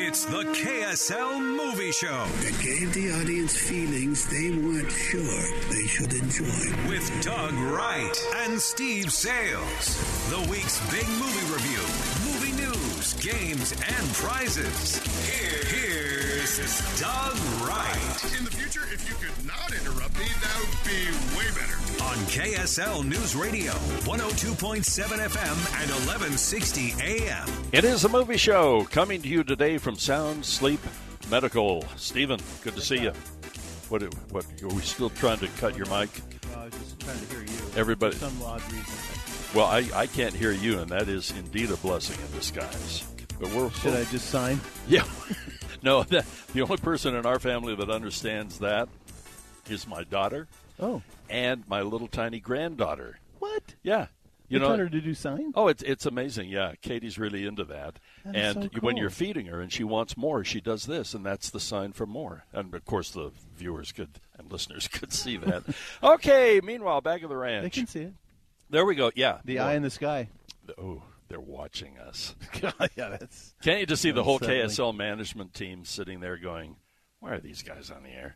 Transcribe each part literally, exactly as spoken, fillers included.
It's the K S L Movie Show. That gave the audience feelings they weren't sure they should enjoy. With Doug Wright and Steve Sales. The week's big movie review, movie news, games, and prizes. Here, here's Doug Wright. In the future, if you could not interrupt me, that would be way better. On K S L News Radio, one oh two point seven F M and eleven sixty A M. It is a movie show coming to you today from Sound Sleep Medical. Stephen, good to see you. What? What? Are we still trying to cut your mic? No, I was just trying to hear you. Everybody. For some odd reason. Well, I, I can't hear you, and that is indeed a blessing in disguise. But we're Should I just sign? Yeah. No, that, the only person in our family that understands that is my daughter. Oh. And my little tiny granddaughter. What? Yeah. You You know, taught her to do sign? Oh, it's it's amazing. Yeah, Katie's really into that. That is and so when cool. you're feeding her and she wants more, she does this, and that's the sign for more. And of course, the viewers could and listeners could see that. Okay. Meanwhile, back at the ranch, They can see it. there we go. Yeah, The Well, eye in the sky. Oh, they're watching us. Yeah, that's... Can't you just see the whole Unsettling. K S L management team sitting there going, "Why are these guys on the air?"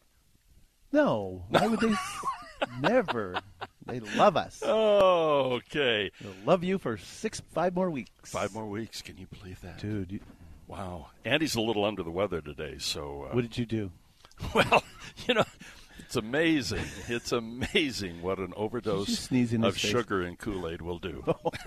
No. Why would they... Never. They love us. Oh, okay. They'll love you for six, five more weeks. Five more weeks. Can you believe that? Dude, you, Wow. Andy's a little under the weather today, so. Uh, what did you do? Well, you know, it's amazing. It's amazing what an Did overdose you sneeze in of his face? sugar and Kool-Aid will do.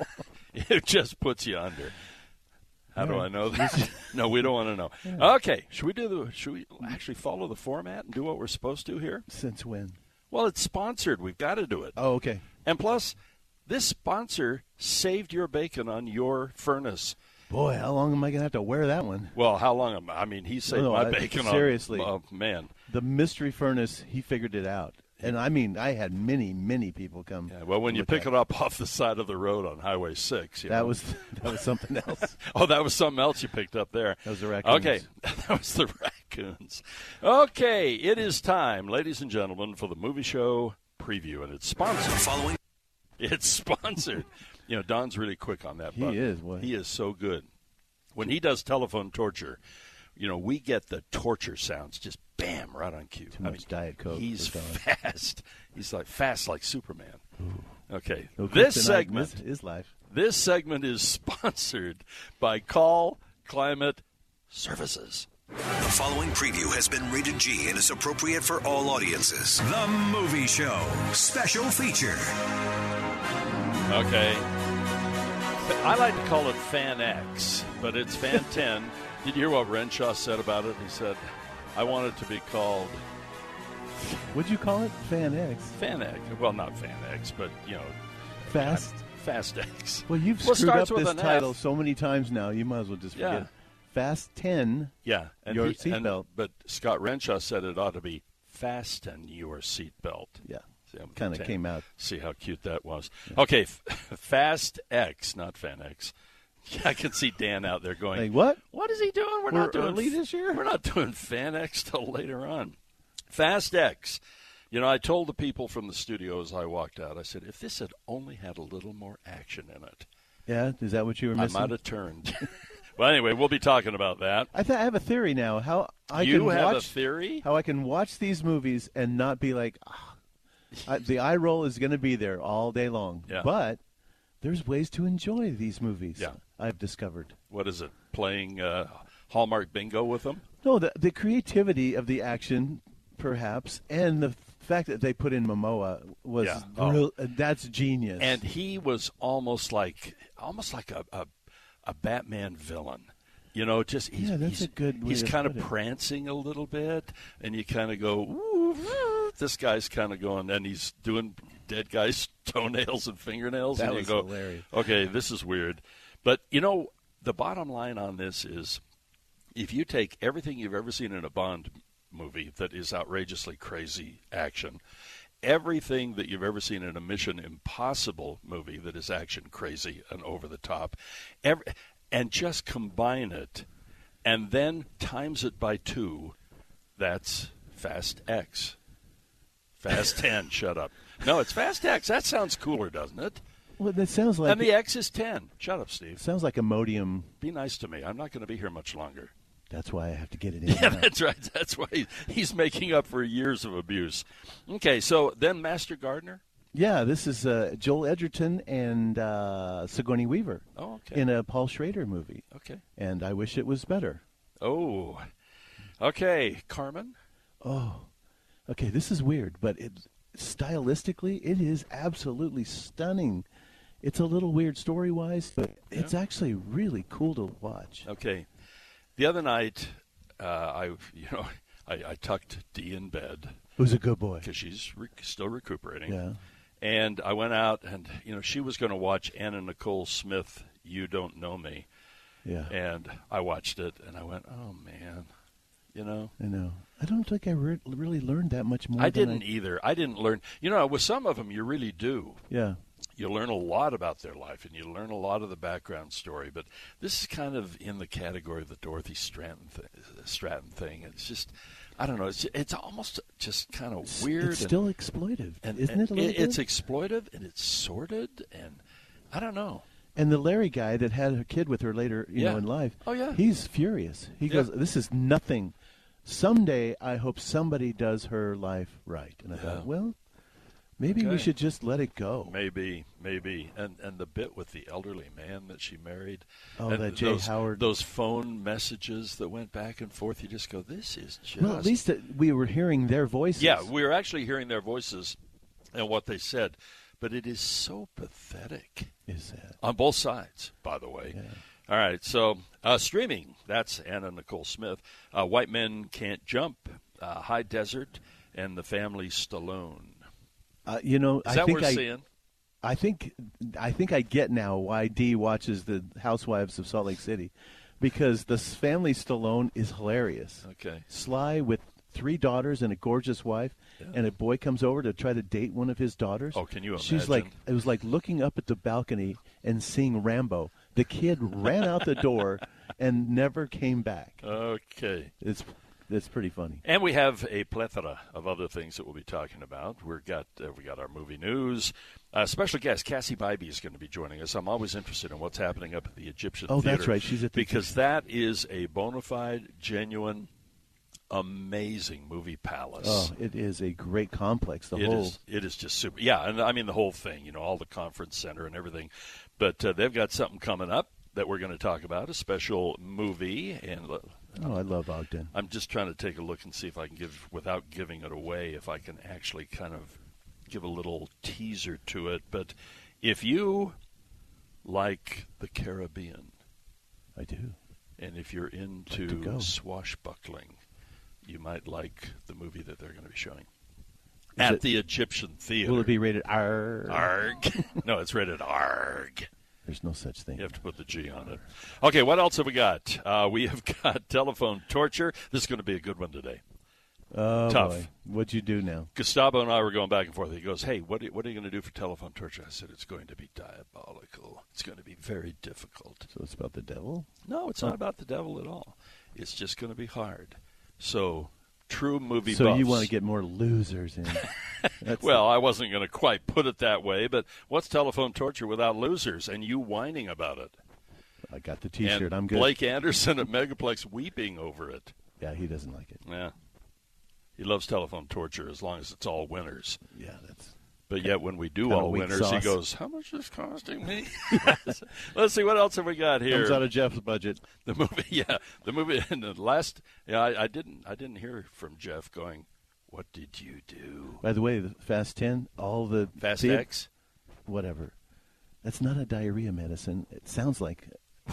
It just puts you under. How do Yeah. I know that? No, we don't want to know. Okay, should we do the? Should we actually follow the format and do what we're supposed to here? Since when? Well, it's sponsored. We've got to do it. Oh, okay. And plus, this sponsor saved your bacon on your furnace. Boy, how long am I going to have to wear that one? Well, how long? Am, I mean, he saved No, my I- bacon seriously. on. Oh, man. The mystery furnace, he figured it out. And I mean, I had many, many people come. Yeah, well, when you look pick at it up off the side of the road on Highway six. You That know. was that was something else. Oh, that was something else you picked up there. That was the raccoons. Okay, that was the raccoons. Okay, it is time, ladies and gentlemen, for the movie show preview, and it's sponsored. Following. It's sponsored. You know, Don's really quick on that He button. is, boy. He is so good. When he does telephone torture, you know, we get the torture sounds just bam right on cue. Too much Diet Coke He's for Don. fast. He's like fast like Superman. Okay, No this kryptonite in segment. his, his life. This segment is sponsored by Call Climate Services. The following preview has been rated G and is appropriate for all audiences. The Movie Show. Special feature. Okay. I like to call it Fan X, but it's Fan ten. Did you hear what Renshaw said about it? He said, I want it to be called What'd you call it? Fan X. Fan X. Well, not Fan X, but, you know, Fast. Fast X. Well, you've Well, it screwed up starts with this an title F. so many times now. You might as well just Yeah. forget. it. Fast ten. Yeah. And Your he- seatbelt. and- But Scott Renshaw said it ought to be Fasten Your Seatbelt. Yeah. See, I'm Kind of ten. came out. See how cute that was. Okay, f- Fast X, not Fan X. Yeah, I can see Dan out there going, Like, what? What is he doing? We're, We're not doing early this year? We're not doing Fan X till later on. Fast X. You know, I told the people from the studio as I walked out, I said, if this had only had a little more action in it, Yeah, is that what you were I missing? might have turned. Well, anyway, we'll be talking about that. I, th- I have a theory now. How I you can have watch a theory? how I can watch these movies and not be like, ah. I, the eye roll is going to be there all day long. Yeah. But there's ways to enjoy these movies. Yeah. I've discovered. What is it, playing uh, Hallmark bingo with them? No, the the creativity of the action, perhaps, and the fact that they put in Momoa was Yeah. Oh. real, uh, that's genius. And he was almost like almost like a a, a Batman villain. You know, just he's, Yeah, that's he's, a good way he's to kind of put it. prancing a little bit, and you kind of go, ooh, ooh, this guy's kind of going, and he's doing dead guys' toenails and fingernails, That and you was go, hilarious. okay, this is weird. But you know, the bottom line on this is, if you take everything you've ever seen in a Bond movie that is outrageously crazy action, everything that you've ever seen in a Mission Impossible movie that is action crazy and over the top, every, and just combine it and then times it by two, that's Fast X. Fast ten, shut up. No, it's Fast X. That sounds cooler, doesn't it? well, that sounds like And the X is ten. Shut up, Steve. sounds like Imodium. Be nice to me. I'm not going to be here much longer. That's why I have to get it in. Yeah, now. that's right. That's why he, he's making up for years of abuse. Okay, so then Master Gardener? Yeah, this is uh, Joel Edgerton and uh, Sigourney Weaver Oh, okay. in a Paul Schrader movie. Okay. And I wish it was better. Oh, okay. Carmen? Oh, okay, this is weird, but it, stylistically, it is absolutely stunning. It's a little weird story-wise, but it's Yeah. actually really cool to watch. Okay. The other night, uh, I, you know, I, I tucked Dee in bed Who's a good boy? because she's re- still recuperating. Yeah. And I went out, and, you know, she was going to watch Anna Nicole Smith, You Don't Know Me. Yeah. And I watched it, and I went, oh, man, you know. I know. I don't think I re- really learned that much more. I than didn't either. I didn't learn. You know, with some of them, you really do. Yeah. You learn a lot about their life, and you learn a lot of the background story. But this is kind of in the category of the Dorothy Stratton, th- Stratton thing. It's just, I don't know. It's it's almost just kind of weird. It's and, still exploitive, and, isn't and it? A little It's bit? exploitive, and it's sordid, and I don't know. And the Larry guy that had a kid with her later, you Yeah. know, in life. Oh, yeah. He's furious. He Yeah. goes, "This is nothing. Someday, I hope somebody does her life right." And I Yeah. thought, well, maybe we Okay. should just let it go. Maybe, maybe, and and the bit with the elderly man that she married. Oh, and that Jay those, Howard. Those phone messages that went back and forth. You just go, this is just. Well, at least that we were hearing their voices. Yeah, we were actually hearing their voices and what they said, but it is so pathetic Is that? on both sides. By the way. Yeah. All right, so uh, streaming. That's Anna Nicole Smith. Uh, White Men Can't Jump, uh, High Desert, and The Family Stallone. Uh, you know, Is I that think worth I, seeing? I think, I think I get now why Dee watches the Housewives of Salt Lake City, because the Family Stallone is hilarious. Okay. Sly with three daughters and a gorgeous wife, Yeah. and a boy comes over to try to date one of his daughters. Oh, can you She's imagine? like, it was like looking up at the balcony and seeing Rambo. The kid ran out the door and never came back. Okay. It's it's pretty funny. And we have a plethora of other things that we'll be talking about. We've got uh, we got our movie news. Uh, special guest Cassie Bybee is going to be joining us. I'm always interested in what's happening up at the Egyptian Oh, Theater. that's right. She's at the because that is a bona fide, genuine, amazing movie palace. Oh, it is a great complex. The It whole is. It is just super. Yeah, and I mean the whole thing. You know, all the conference center and everything. But uh, they've got something coming up that we're going to talk about. A special movie, and uh, Oh, I love Ogden. I'm just trying to take a look and see if I can give, without giving it away, if I can actually kind of give a little teaser to it. But if you like the Caribbean, I do. and if you're to into go. swashbuckling, you might like the movie that they're going to be showing Is at it- the Egyptian Theater. Will it be rated R? Arg? No, it's rated Arg. There's no such thing. You have to put the G on it. Okay, what else have we got? Uh, we have got telephone torture. This is going to be a good one today. Oh, Tough. boy. What'd you do now? Gustavo and I were going back and forth. He goes, hey, what are, what are you going to do for telephone torture? I said, it's going to be diabolical. It's going to be very difficult. So it's about the devil? No, it's not about the devil at all. It's just going to be hard. So, true movie So buffs. you want to get more losers in. That's Well, I wasn't going to quite put it that way, but what's telephone torture without losers and you whining about it? I got the T-shirt. And I'm good. Blake Anderson at Megaplex weeping over it. Yeah, he doesn't like it. Yeah. He loves telephone torture as long as it's all winners. Yeah, that's. But yet when we do Kinda all weak winners, he sauce. goes, how much is this costing me? Let's see, what else have we got here? Comes out of Jeff's budget. The movie, yeah. The movie, and the last, yeah, I, I didn't I didn't hear from Jeff going, what did you do? By the way, the Fast ten, all the Fast the- X? whatever. That's not a diarrhea medicine. It sounds like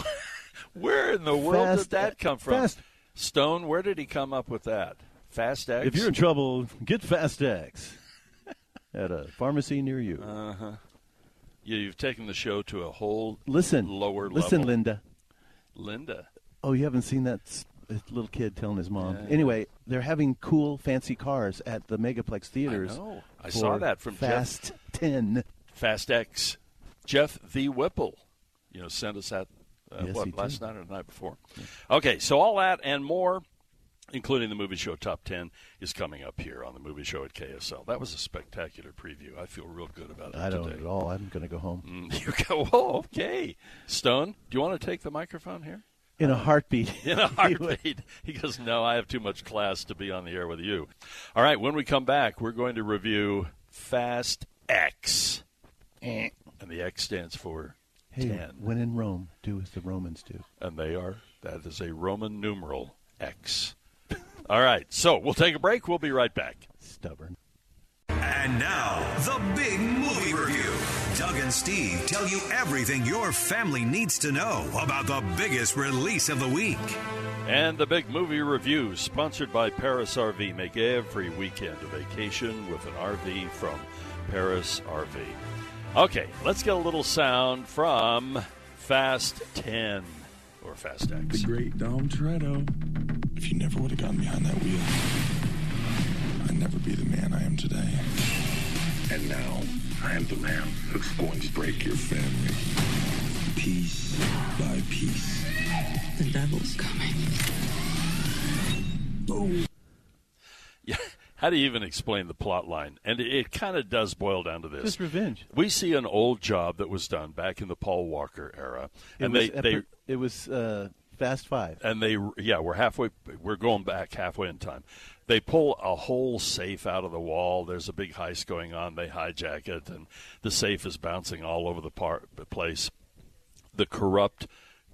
Where in the world Fast- did that come from? Fast- Stone, where did he come up with that? Fast X? if you're in trouble, get Fast X at a pharmacy near you. Uh-huh. Yeah, you've taken the show to a whole listen, lower listen, level. Linda. Linda. Oh, you haven't seen that s- little kid telling his mom. Yeah. Anyway, they're having cool, fancy cars at the Megaplex theaters. I know. I for saw that from Fast Jeff. ten. Fast X. Jeff the Whipple, you know, sent us that, uh, Yes, what, he last did. night or the night before. Okay, so all that and more, including the Movie Show Top ten, is coming up here on the Movie Show at K S L. That was a spectacular preview. I feel real good about it I don't today. at all. I'm going to go home. Mm, you go, oh, okay. Stone, do you want to take the microphone here? In a heartbeat. In a heartbeat. He goes, no, I have too much class to be on the air with you. All right, when we come back, we're going to review Fast X. Eh. And the X stands for Hey, ten. when in Rome, do as the Romans do. And they are, that is a Roman numeral, X. All right, so we'll take a break. We'll be right back. Stubborn. And now, the Big Movie Review. Doug and Steve tell you everything your family needs to know about the biggest release of the week. And the Big Movie Review, sponsored by Paris R V. Make every weekend a vacation with an R V from Paris R V. Okay, let's get a little sound from Fast ten, or Fast X. The great Dom Toretto. If you never would have gotten behind that wheel, I'd never be the man I am today. And now, I am the man who's going to break your family, piece by piece. The devil's coming. Boom. Yeah, how do you even explain the plot line? And it, it kind of does boil down to this. Just revenge. We see an old job that was done back in the Paul Walker era. It And was, they, they it was uh, Fast Five. and they yeah we're halfway we're going back halfway in time. They pull a whole safe out of the wall. There's a big heist going on. They hijack it, and the safe is bouncing all over the par- place. The corrupt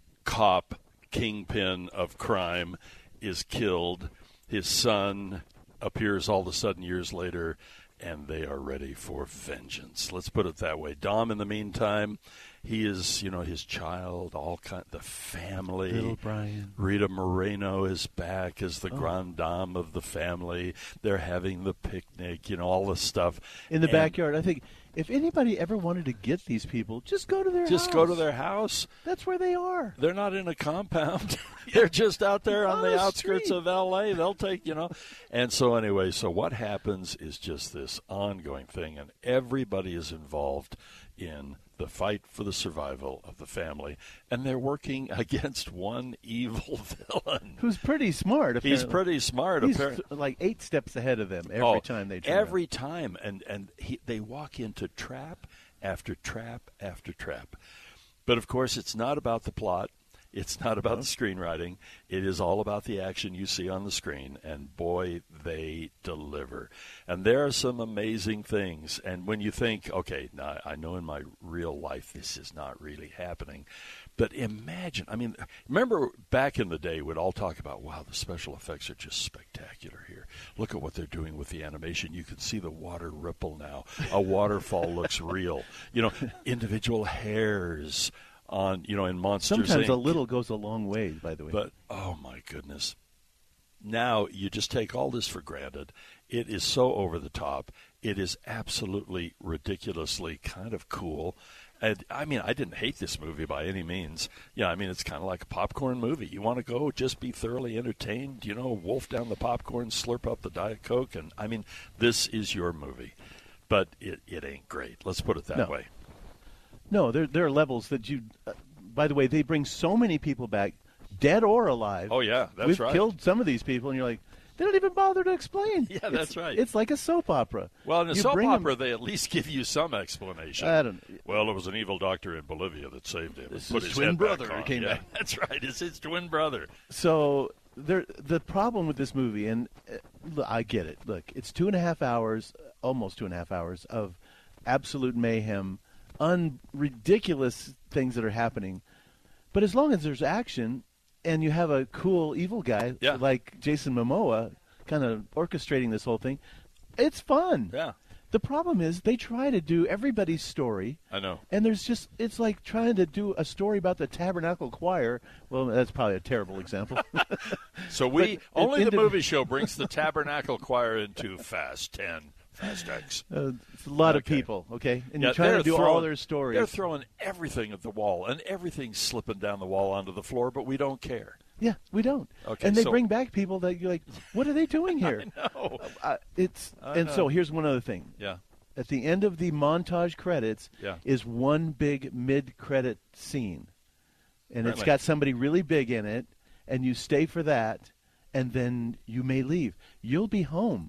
cop kingpin of crime is killed. His son appears all of a sudden years later, and they are ready for vengeance. Let's put it that way. Dom, in the meantime, he is, you know, his child, all kind, the family. Little Brian. Rita Moreno is back as the Oh. grand dame of the family. They're having the picnic, you know, all this stuff. In the And backyard. I think if anybody ever wanted to get these people, just go to their house. Just go to their house. That's where they are. They're not in a compound. They're just out there on, On the, the outskirts street. of L A. They'll take, you know. And so anyway, so what happens is just this ongoing thing, and everybody is involved in the fight for the survival of the family, and they're working against one evil villain. Who's pretty smart. He's apparently. pretty smart. He's apparently. like eight steps ahead of them every Oh, time they turn every around. time, and and he, they walk into trap after trap after trap. But of course, it's not about the plot. It's not about the screenwriting. It is all about the action you see on the screen, and boy, they deliver. And there are some amazing things. And when you think, okay, now I know in my real life this is not really happening, but imagine, I mean, remember back in the day we'd all talk about, wow, the special effects are just spectacular here. Look at what they're doing with the animation. You can see the water ripple now. A waterfall looks real. You know, individual hairs on, you know, in Monsters, Sometimes a Incorporated. little goes a long way, by the way. But, oh, my goodness. Now you just take all this for granted. It is so over the top. It is absolutely ridiculously kind of cool. And, I mean, I didn't hate this movie by any means. Yeah, I mean, it's kind of like a popcorn movie. You want to go, just be thoroughly entertained, you know, wolf down the popcorn, slurp up the Diet Coke. And, I mean, this is your movie. But it, it ain't great. Let's put it that No. way. No, there there are levels that you. Uh, by the way, they bring so many people back, dead or alive. Oh, yeah, that's We've right. killed some of these people, and you're like, they don't even bother to explain. Yeah, It's- that's right. It's like a soap opera. Well, in a You soap bring 'em- opera, they at least give you some explanation. I don't. Well, it was an evil doctor in Bolivia that saved him. This and put is his twin head back brother on. came yeah, back. That's right. It's his twin brother. So there, the problem with this movie, and uh, look, I get it. Look, it's two and a half hours, almost two and a half hours of absolute mayhem, un ridiculous things that are happening. But as long as there's action, and you have a cool evil guy Yeah. like Jason Momoa, kind of orchestrating this whole thing, it's fun. Yeah, The problem is they try to do everybody's story. I know. And there's just, it's like trying to do a story about the Tabernacle Choir. Well, that's probably a terrible example. So we But only the indiv- movie show brings the Tabernacle Choir into Fast ten, Fast X. Uh, it's a lot of Okay. people, okay? And Yeah, you're trying they're to do throwing- all their stories. They're throwing everything at the wall, and everything's slipping down the wall onto the floor, but we don't care. yeah, we don't. Okay, and they so- bring back people that you're like, what are they doing here? No. Uh, it's I And know. so here's one other thing. Yeah. At the end of the montage credits Yeah. is one big mid-credit scene. And it's Really? got somebody really big in it, and you stay for that, and then you may leave. You'll be home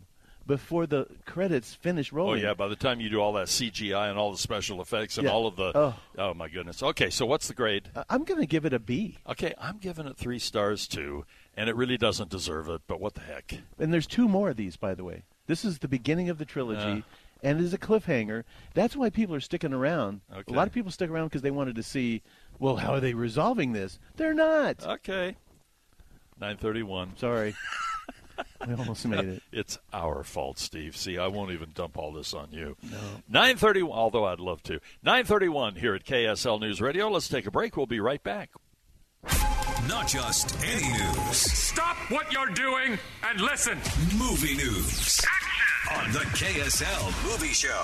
before the credits finish Oh, rolling. yeah, by the time you do all that C G I and all the special effects and Yeah. all of the Oh. oh, my goodness. Okay, so what's the grade? I- I'm going to give it a B. Okay, I'm giving it three stars, too, and it really doesn't deserve it, but what the heck. And there's two more of these, by the way. This is the beginning of the trilogy, Yeah. and it is a cliffhanger. That's why people are sticking around. Okay. A lot of people stick around because they wanted to see, well, how are they resolving this? They're not. Okay. nine thirty-one. Sorry. We almost made it. It's our fault, Steve. See, I won't even dump all this on you. No. nine thirty-one, although I'd love to. nine thirty-one here at K S L News Radio. Let's take a break. We'll be right back. Not just any news. Stop what you're doing and listen. Movie news. On the K S L Movie Show.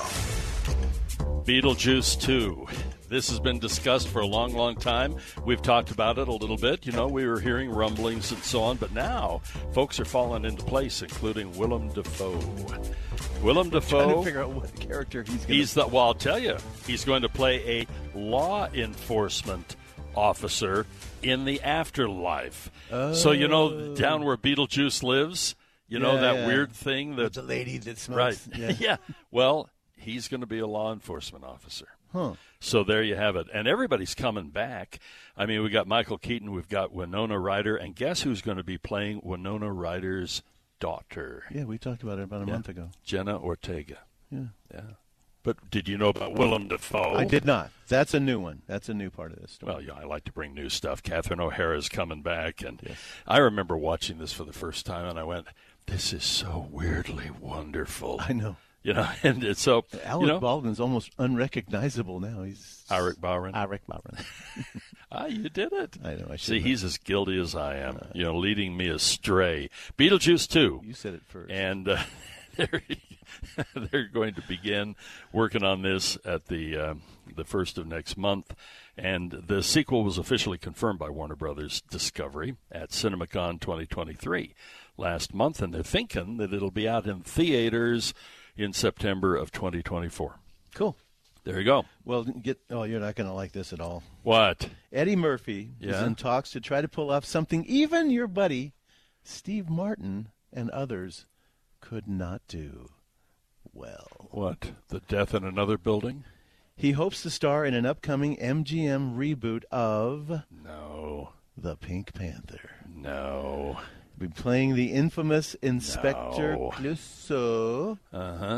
Beetlejuice two. This has been discussed for a long, long time. We've talked about it a little bit. You know, we were hearing rumblings and so on, but now folks are falling into place, including Willem Dafoe. Willem Trying Dafoe. to figure out what character he's going He's the, well, I'll tell you, he's going to play a law enforcement officer in the afterlife. Oh. So, you know, down where Beetlejuice lives, you know, Yeah, that yeah. weird thing that. the lady that Right. smokes. Yeah. Yeah. Well, he's going to be a law enforcement officer. Huh. So there you have it. And everybody's coming back. I mean, we got Michael Keaton, we've got Winona Ryder, and guess who's going to be playing Winona Ryder's daughter? Yeah, we talked about it about a Yeah. month ago. Jenna Ortega. Yeah. Yeah. But did you know about Willem Dafoe? I did not. That's a new one. That's a new part of this story. Well, yeah, I like to bring new stuff. Catherine O'Hara's coming back, and I remember watching this for the first time, and I went, "This is so weirdly wonderful." I know. You know, and it's so Alec you know, Baldwin's almost unrecognizable now. He's Alec Baldwin. Alec Baldwin. Ah, you did it. I know. I See, shouldn't he's as guilty as I am. You know, leading me astray. Beetlejuice two. You said it first. And uh, they're, they're going to begin working on this at the uh, the first of next month. And the sequel was officially confirmed by Warner Brothers Discovery at CinemaCon twenty twenty-three last month. And they're thinking that it'll be out in theaters in September of twenty twenty-four. Cool. There you go. Well, get. Oh, you're not going to like this at all. What? Eddie Murphy is Yeah? in talks to try to pull off something even your buddy Steve Martin and others could not do well. What? The death in another building? He hopes to star in an upcoming M G M reboot of No. The Pink Panther. No. Be playing the infamous Inspector No. Clouseau. Uh-huh.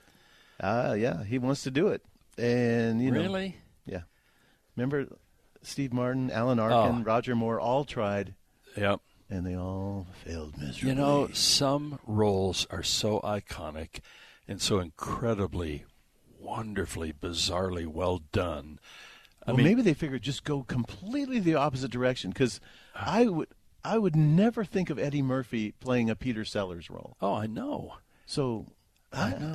Ah, yeah, he wants to do it. And, you know. Really? Yeah. Remember Steve Martin, Alan Arkin, Oh. Roger Moore all tried, Yep. and they all failed miserably. You know, some roles are so iconic and so incredibly, wonderfully, bizarrely well done. I well, mean, maybe they figured just go completely the opposite direction, because I would, I would never think of Eddie Murphy playing a Peter Sellers role. oh, I know. So I know.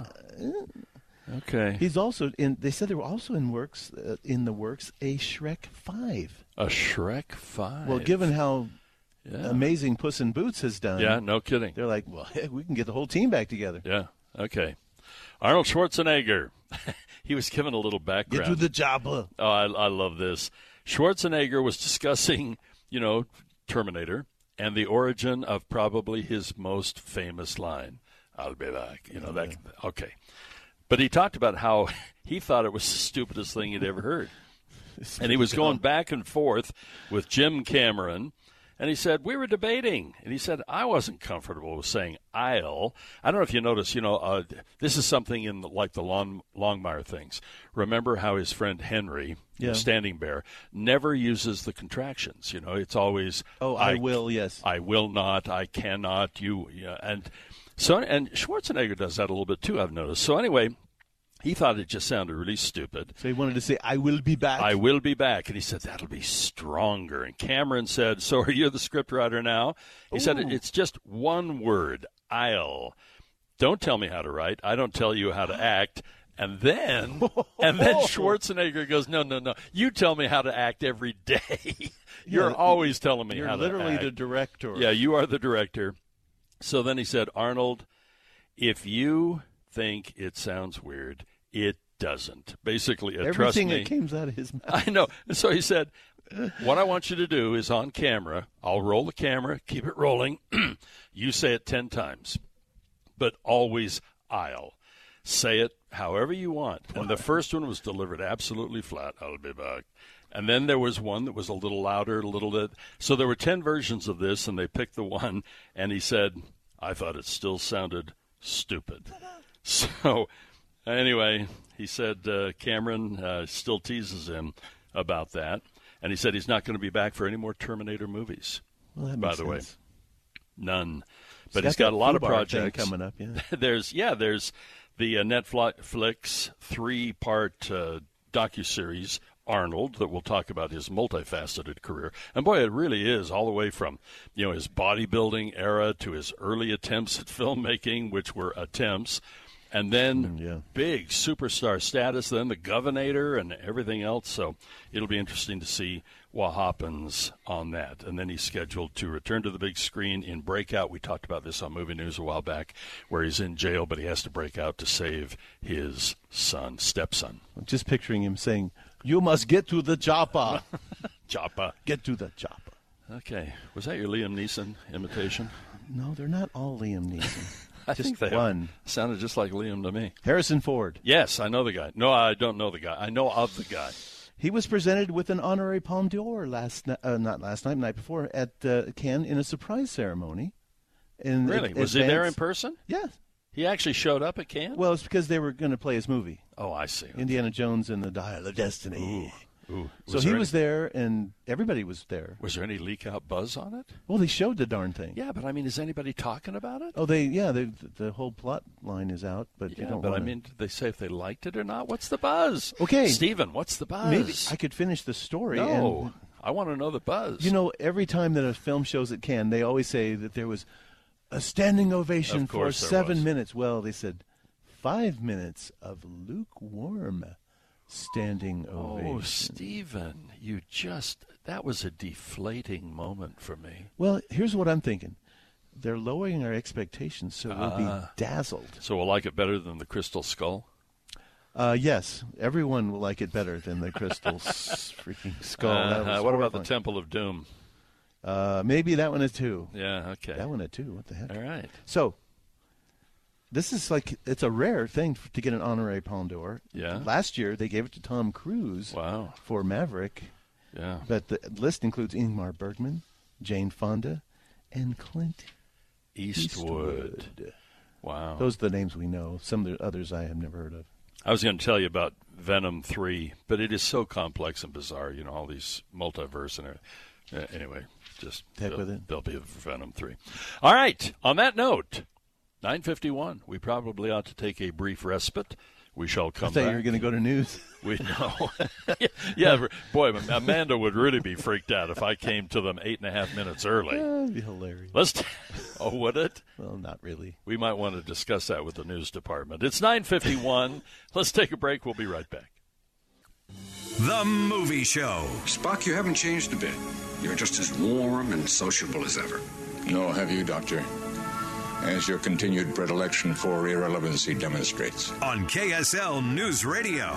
Okay. he's also in. They said they were also in works uh, in the works a Shrek Five. A Shrek five. Well, given how yeah. amazing Puss in Boots has done, Yeah, no kidding. they're like, well, heck, we can get the whole team back together. Yeah, okay. Arnold Schwarzenegger. He was given a little background. Get to the job. Oh, I, I love this. Schwarzenegger was discussing, you know, Terminator and the origin of probably his most famous line. I'll be back. You know, that. Okay. But he talked about how he thought it was the stupidest thing he'd ever heard. And he was going back and forth with Jim Cameron. And he said, we were debating. And he said, I wasn't comfortable with saying I'll. I don't know if you notice, you know, uh, this is something in the, like the Long, Longmire things. Remember how his friend Henry, Yeah. Standing Bear, never uses the contractions. You know, it's always, Oh, I, will, yes. I will not, I cannot, you, yeah. And so, and Schwarzenegger does that a little bit too, I've noticed. So anyway, he thought it just sounded really stupid. So he wanted to say, I will be back. I will be back. And he said, that'll be stronger. And Cameron said, so are you the scriptwriter now? He Ooh. said, it's just one word, I'll. Don't tell me how to write. I don't tell you how to act. And then, and then Schwarzenegger goes, no, no, no. You tell me how to act every day. You're Yeah, always telling me You're how to literally act. the director. Yeah, you are the director. So then he said, Arnold, if you think it sounds weird, it doesn't. Basically, uh, trust Everything me. that came out of his mouth. I know. And so he said, what I want you to do is on camera, I'll roll the camera, keep it rolling. You say it ten times. but always I'll. Say it however you want. And the first one was delivered absolutely flat. I'll be back. And then there was one that was a little louder, a little bit. So there were ten versions of this, and they picked the one, and he said, I thought it still sounded stupid. So anyway, he said uh, Cameron uh, still teases him about that. And he said he's not going to be back for any more Terminator movies, well, that by makes the sense. way. None. But he's he's got, got a lot of Fubar projects coming up. Yeah. there's, yeah, there's the uh, Netflix three-part uh, docuseries, Arnold, that will talk about his multifaceted career. And boy, it really is all the way from, you know, his bodybuilding era to his early attempts at filmmaking, which were attempts, and then mm, yeah. big superstar status, then the Governor and everything else. So it'll be interesting to see what happens on that. And then he's scheduled to return to the big screen in Breakout. We talked about this on Movie News a while back, where he's in jail, but he has to break out to save his son, stepson. I'm just picturing him saying, you must get to the chopper. Chopper. Get to the chopper. Okay. Was that your Liam Neeson imitation? No, they're not all Liam Neeson. I just think they one. Sounded just like Liam to me. Harrison Ford. Yes, I know the guy. No, I don't know the guy. I know of the guy. He was presented with an honorary Palme d'Or last, uh, not last night, night before, at uh, Cannes in a surprise ceremony. In really? ad- was advance. he there in person? Yes. He actually showed up at Cannes? Well, it's because they were going to play his movie. Oh, I see. Indiana Jones and the Dial of Destiny. Ooh. Ooh. So Was he there was any, there, and everybody was there. Was there any leak-out buzz on it? Well, they showed the darn thing. Yeah, but I mean, is anybody talking about it? Oh, they yeah, they, the whole plot line is out, but Yeah, you don't but wanna... I mean, did they say if they liked it or not? What's the buzz? Okay. Stephen, what's the buzz? Maybe I could finish the story. No, and, I want to know the buzz. you know, every time that a film shows at Cannes, they always say that there was a standing ovation Of for course there seven was. minutes. Well, they said five minutes of lukewarm standing ovation. Oh, Stephen, you just, that was a deflating moment for me. Well, here's what I'm thinking. They're lowering our expectations so we'll Ah. be dazzled. So we'll like it better than the Crystal Skull? Uh, yes, everyone will like it better than the Crystal s- freaking Skull. That Uh, was what about the horrifying. Temple of Doom? Uh, maybe that one is two. Yeah, okay. That one at two. What the heck? All right. So, this is like, it's a rare thing f- to get an honorary Palme d'Or. Yeah. Last year, they gave it to Tom Cruise Wow. for Maverick. Yeah. But the list includes Ingmar Bergman, Jane Fonda, and Clint Eastwood. Eastwood. Wow. Those are the names we know. Some of the others I have never heard of. I was going to tell you about Venom three, but it is so complex and bizarre, you know, all these multiverse and uh, anyway, just Heck there'll, with it. there'll be a Venom three. All right, on that note, nine fifty-one, we probably ought to take a brief respite. We shall come I thought back. you were going to go to news. We know. Yeah, boy, Amanda would really be freaked out if I came to them eight and a half minutes early. That'd be hilarious. Let's. T- oh, would it? Well, not really. We might want to discuss that with the news department. It's nine fifty-one. Let's take a break. We'll be right back. The Movie Show. Spock, you haven't changed a bit. You're just as warm and sociable as ever. Nor have you, Doctor, as your continued predilection for irrelevancy demonstrates. On K S L News Radio.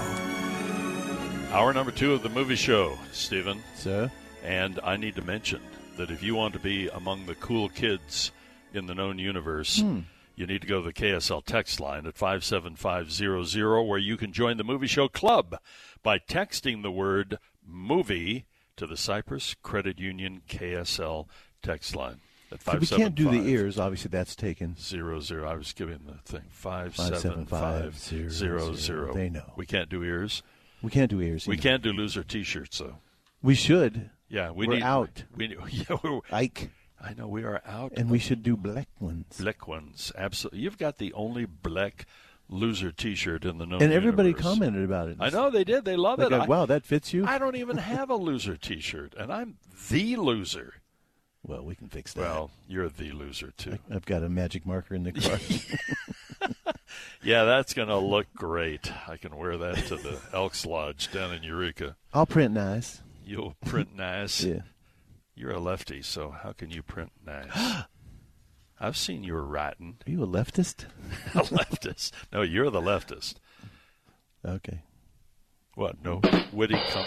Hour number two of the movie show, Stephen. Sir? And I need to mention that if you want to be among the cool kids in the known universe, Hmm. you need to go to the K S L text line at five seven five zero zero, where you can join the Movie Show Club by texting the word movie to the Cyprus Credit Union K S L text line. At So we can't do the ears. Obviously, that's taken. Zero zero. I was giving the thing five Five, seven seven, five five, zero, zero zero. zero. They know. We can't do ears. We can't do ears. We either. can't do loser T-shirts though. We should. Yeah, we We're need out. We yeah, we're, Ike. I know we are out. And we should do black ones. Black ones, absolutely. You've got the only black loser T-shirt in the known And everybody universe. commented about it. I know they did. They love They it. go, I- wow, that fits you? I don't even have a loser T-shirt, and I'm the loser. Well, we can fix that. Well, you're the loser too. I've got a magic marker in the car. Yeah, that's going to look great. I can wear that to the Elks Lodge down in Eureka. I'll print nice. You'll print nice. Yeah. You're a lefty, so how can you print nice? I've seen you writing. Are you a leftist? A leftist. No, you're the leftist. Okay. What? No witty com-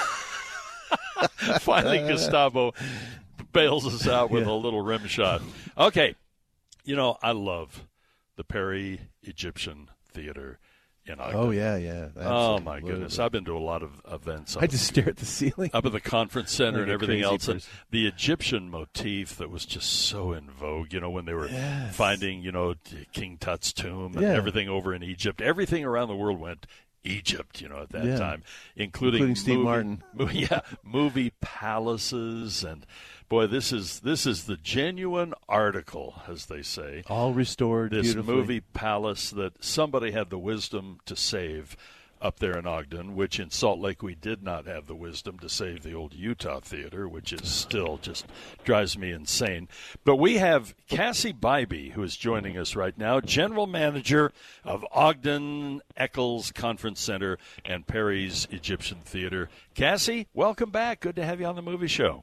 Finally, Gustavo bails us out with Yeah. a little rim shot. Okay. You know, I love the Perry Egyptian Theater in Ogden. Oh, yeah, yeah. Oh, my Absolutely. goodness. I've been to a lot of events. I just stare at the ceiling. Up at the conference center Like and a everything crazy else. And person. the Egyptian motif that was just so in vogue, you know, when they were Yes. finding, you know, King Tut's tomb and Yeah. everything over in Egypt. Everything around the world went Egypt, you know, at that Yeah. time, including, Including Steve movie, Martin. Movie, yeah, movie palaces. And, boy, this is this is the genuine article, as they say. All restored This beautifully. movie palace that somebody had the wisdom to save up there in Ogden, which in Salt Lake we did not have the wisdom to save the old Utah Theater, which is still just drives me insane. But we have Cassie Bybee, who is joining us right now, General Manager of Ogden Eccles Conference Center and Perry's Egyptian Theater. Cassie, welcome back. Good to have you on the movie show.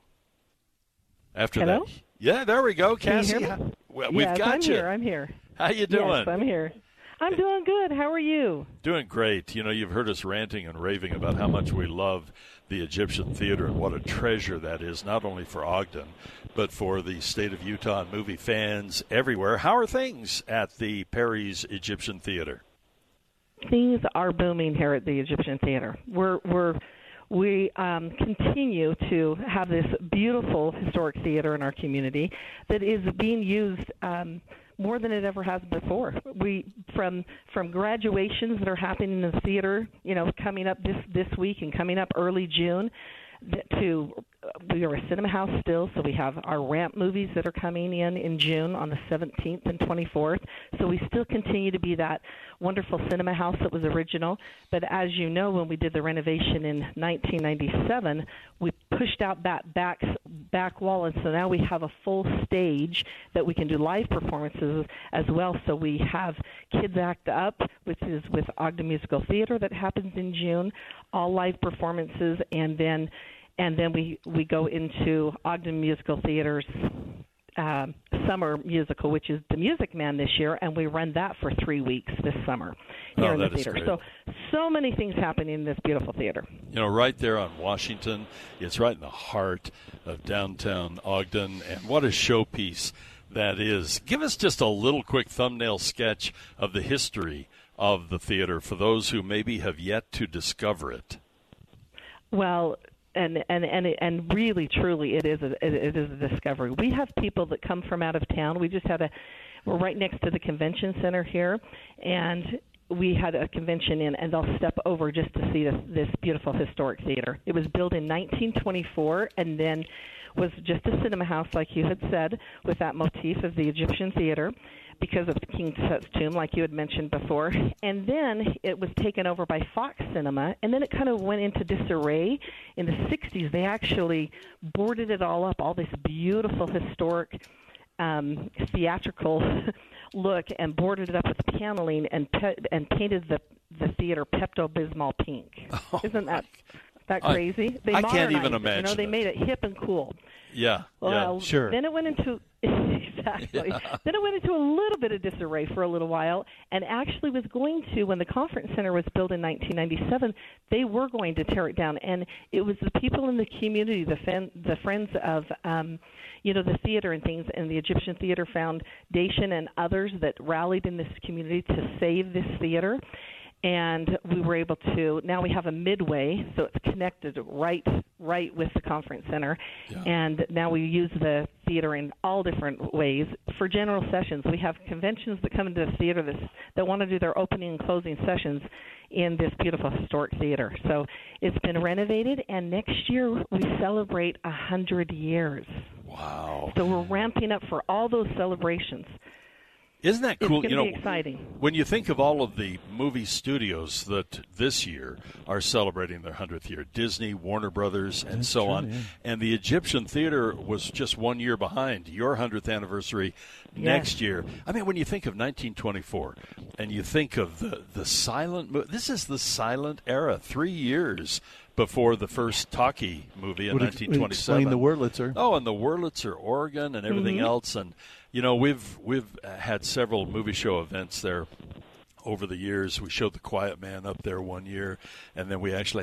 After Hello? that, yeah, there we go, Can you Cassie. hear me? Well, we've yes, got I'm you. here. I'm here. How you doing? Yes, I'm here. I'm doing good. How are you? Doing great. You know, you've heard us ranting and raving about how much we love the Egyptian Theater and what a treasure that is, not only for Ogden, but for the state of Utah and movie fans everywhere. How are things at the Perry's Egyptian Theater? Things are booming here at the Egyptian Theater. We're we're we um, continue to have this beautiful historic theater in our community that is being used um, more than it ever has before. We from from graduations that are happening in the theater, you know, coming up this this week and coming up early June. To we are a cinema house still, so we have our ramp movies that are coming in in June on the seventeenth and twenty-fourth. So we still continue to be that wonderful cinema house that was original. But as you know, when we did the renovation in nineteen ninety-seven, we pushed out that back back wall, and so now we have a full stage that we can do live performances as well. So we have Kids Act Up, which is with Ogden Musical Theater that happens in June, all live performances, and then and then we, we go into Ogden Musical Theater's uh, summer musical, which is The Music Man this year, and we run that for three weeks this summer here Oh, in the that is theater. great. So so many things happening in this beautiful theater. You know, right there on Washington, it's right in the heart of downtown Ogden, and what a showpiece that is. Give us just a little quick thumbnail sketch of the history of the theater for those who maybe have yet to discover it. Well, and and and and really, truly, it is a it is a discovery. We have people that come from out of town. We just had a we're right next to the convention center here, and we had a convention in, and they'll step over just to see this this beautiful historic theater. It was built in nineteen twenty-four, and then was just a cinema house, like you had said, with that motif of the Egyptian theater, because of King Tut's tomb, like you had mentioned before. And then it was taken over by Fox Cinema, and then it kind of went into disarray. In the sixties, they actually boarded it all up, all this beautiful historic um, theatrical look, and boarded it up with paneling and pe- and painted the, the theater Pepto-Bismol pink. Oh, Isn't that that I- crazy? They I can't even modernized it, You imagine know, they it. made it hip and cool. Yeah, Well, yeah. Sure. Then it went into exactly. Then it went into a little bit of disarray for a little while, and actually was going to, when the conference center was built in nineteen ninety-seven, they were going to tear it down, and it was the people in the community, the fan, the friends of, um, you know, the theater and things, and the Egyptian Theater Foundation and others that rallied in this community to save this theater. And we were able to, now we have a midway, so it's connected right right with the conference center. Yeah. And now we use the theater in all different ways. For general sessions, we have conventions that come into the theater that, that want to do their opening and closing sessions in this beautiful historic theater. So it's been renovated, and next year we celebrate one hundred years. Wow. So we're ramping up for all those celebrations. Isn't that It's cool? going You to know, be exciting. when you think of all of the movie studios that this year are celebrating their hundredth year, Disney, Warner Brothers, and That's so true, on, yeah. and the Egyptian Theater was just one year behind your hundredth anniversary next year. I mean, when you think of nineteen twenty-four, and you think of the the silent mo- this is the silent era, three years before the first talkie movie in Would ex- nineteen would twenty-seven. explain the Wurlitzer. Oh, and the Wurlitzer organ and everything Mm-hmm. else, and you know we've we've had several movie show events there over the years. We showed The Quiet Man up there one year, and then we actually had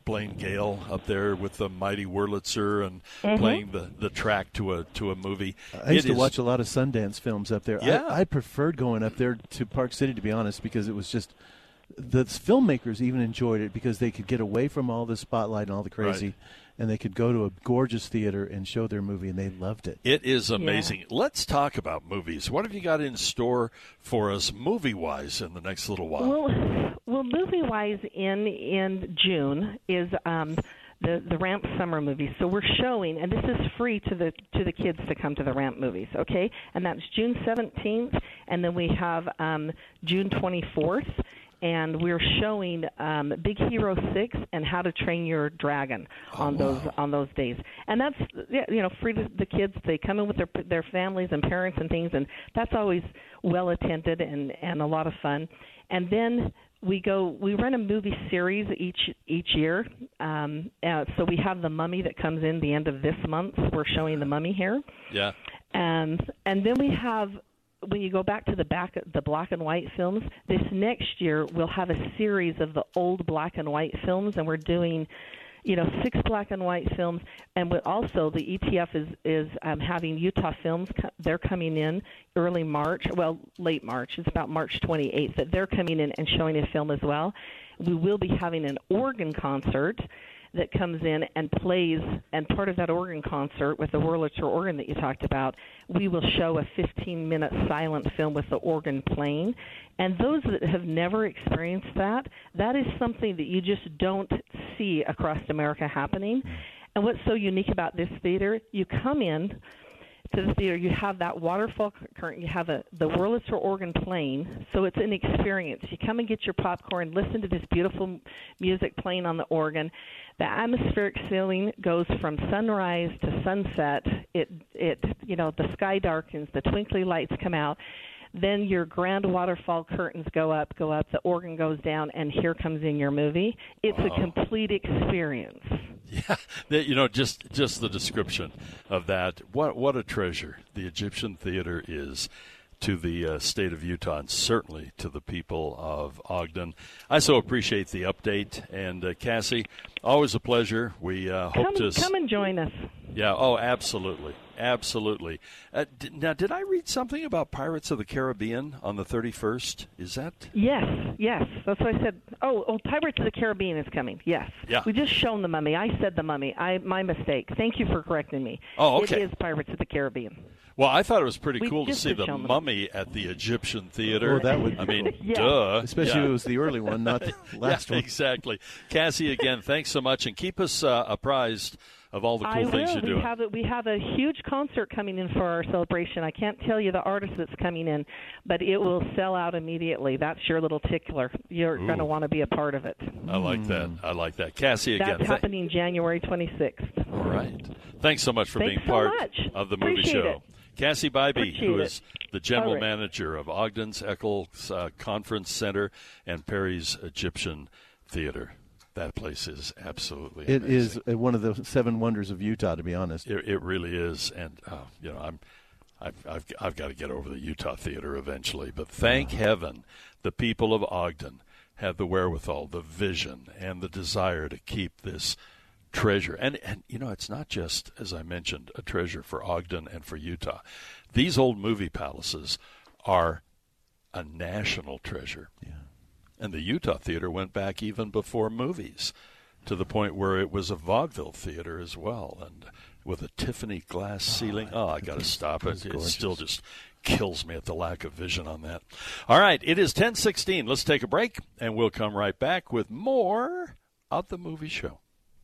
Blaine Gale up there with the mighty Wurlitzer and mm-hmm. playing the, the track to a to a movie. I used it to is, watch a lot of Sundance films up there. Yeah. I, I preferred going up there to Park City, to be honest, because it was just the filmmakers even enjoyed it because they could get away from all the spotlight and all the crazy. Right. And they could go to a gorgeous theater and show their movie, and they loved it. It is amazing. Yeah. Let's talk about movies. What have you got in store for us movie-wise in the next little while? Well, well movie-wise, in in June is um, the the Ramp Summer movies. So we're showing, and this is free to the to the kids to come to the Ramp movies, okay? And that's June seventeenth, and then we have um, June twenty-fourth. And we're showing um, Big Hero Six and How to Train Your Dragon on oh, wow. those on those days, and that's you know free to the kids. They come in with their their families and parents and things, and that's always well attended and, and a lot of fun. And then we go we run a movie series each each year. Um, uh, so we have The Mummy that comes in the end of this month. We're showing The Mummy here. Yeah, and and then we have. When you go back to the back, the black and white films, this next year we'll have a series of the old black and white films, and we're doing, you know, six black and white films, and also the E T F is is um, having Utah Films. They're coming in early March, well, late March. It's about March twenty-eighth that they're coming in and showing a film as well. We will be having an organ concert that comes in and plays, and part of that organ concert with the Wurlitzer organ that you talked about, we will show a fifteen-minute silent film with the organ playing. And those that have never experienced that, that is something that you just don't see across America happening. And what's so unique about this theater, you come in to the theater, you have that waterfall curtain, you have a, the Wurlitzer organ playing, so it's an experience. You come and get your popcorn, listen to this beautiful music playing on the organ. The atmospheric ceiling goes from sunrise to sunset. It, it, you know, the sky darkens, the twinkly lights come out. Then your grand waterfall curtains go up, go up, the organ goes down, and here comes in your movie. It's wow. a complete experience. Yeah, you know, just just the description of that. What what a treasure the Egyptian Theater is to the uh, state of Utah, and certainly to the people of Ogden. I so appreciate the update. And uh, Cassie, always a pleasure. We uh, hope come, to come and join us. Yeah. Oh, absolutely. Absolutely. Uh, d- now, did I read something about Pirates of the Caribbean on the thirty-first? Is that? Yes, yes. That's what I said. Oh, oh, Pirates of the Caribbean is coming. Yes. Yeah. We just shown The Mummy. I said The Mummy. I my mistake. Thank you for correcting me. Oh, okay. It is Pirates of the Caribbean. Well, I thought it was pretty we cool to see the Mummy at the Egyptian Theater. Well, that would. I mean, yeah. duh. Especially yeah. if it was the early one, not the last yeah, one. Exactly. Cassie, again, thanks so much, and keep us uh, apprised of all the cool I things will. you're we doing. Have a, we have a huge concert coming in for our celebration. I can't tell you the artist that's coming in, but it will sell out immediately. That's your little tickler. You're going to want to be a part of it. I like mm. that. I like that. Cassie, again. That's th- happening January twenty-sixth. All right. Thanks so much for Thanks being part so much. of the movie Appreciate show. It. Cassie Bybee, Appreciate who it. is the general right. manager of Ogden's Eccles uh, Conference Center and Perry's Egyptian Theater. That place is absolutely It amazing. is one of the seven wonders of Utah, to be honest. It, it really is, and uh, you know, I'm, I've, I've, I've got to get over the Utah Theater eventually. But thank uh-huh. heaven, the people of Ogden have the wherewithal, the vision, and the desire to keep this treasure. And and you know, it's not just, as I mentioned, a treasure for Ogden and for Utah. These old movie palaces are a national treasure. Yeah. And the Utah Theater went back even before movies, to the point where it was a vaudeville theater as well, and with a Tiffany glass ceiling. Oh, I got to stop it. It still just kills me at the lack of vision on that. All right, it is ten sixteen. Let's take a break, and we'll come right back with more of the movie show.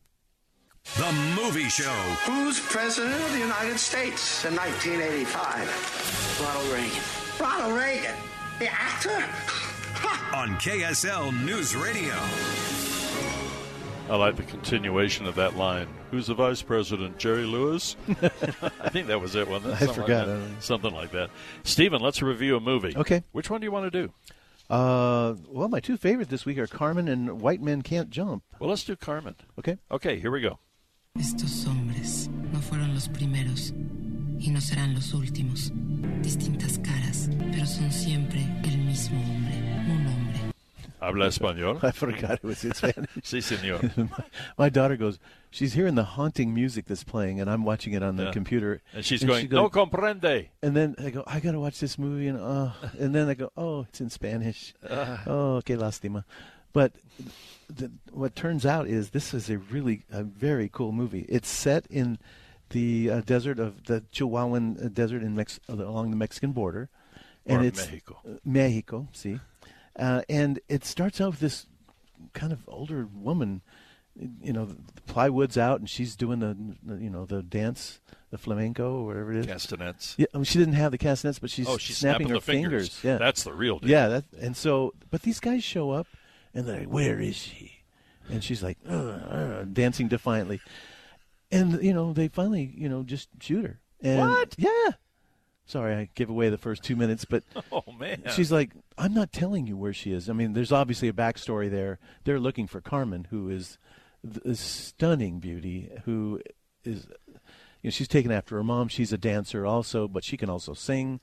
The Movie Show. Who's president of the United States in nineteen eighty-five? Ronald Reagan. Ronald Reagan, the actor? On K S L News Radio. I like the continuation of that line. Who's the vice president? Jerry Lewis? I think that was it, wasn't it? I Something forgot. Like that. Something like that. Stephen, let's review a movie. Okay. Which one do you want to do? Uh, well, my two favorites this week are Carmen and White Men Can't Jump. Well, let's do Carmen. Okay. Okay, here we go. Estos hombres no fueron los primeros y no serán los últimos. Distintas caras, pero son siempre el mismo hombre, un hombre. Habla español? I forgot it was in Spanish. Sí, señor. my, my daughter goes, she's hearing the haunting music that's playing, and I'm watching it on the Yeah. computer. And she's and going, she goes, no comprende. And then I go, I got to watch this movie. And oh, and then I go, oh, it's in Spanish. Uh. Oh, que lástima. But the, what turns out is this is a really, a very cool movie. It's set in the uh, desert of the Chihuahuan uh, desert in Mex- along the Mexican border. And Or it's Mexico. Uh, Mexico, see. Uh, and it starts out with this kind of older woman, you know, the plywood's out, and she's doing the, the you know, the dance, the flamenco or whatever it is. Castanets. Yeah, I mean, she didn't have the castanets, but she's, Oh, she's snapping, snapping her the fingers. Yeah, That's the real deal. Yeah, that, and so, but these guys show up, and they're like, "Where is she?" And she's like, uh, uh, dancing defiantly, and you know, they finally, you know, just shoot her. And, What? Yeah. Sorry, I gave away the first two minutes, but Oh, man. she's like, I'm not telling you where she is. I mean, there's obviously a backstory there. They're looking for Carmen, who is a stunning beauty, who is, you know, she's taken after her mom. She's a dancer also, but she can also sing.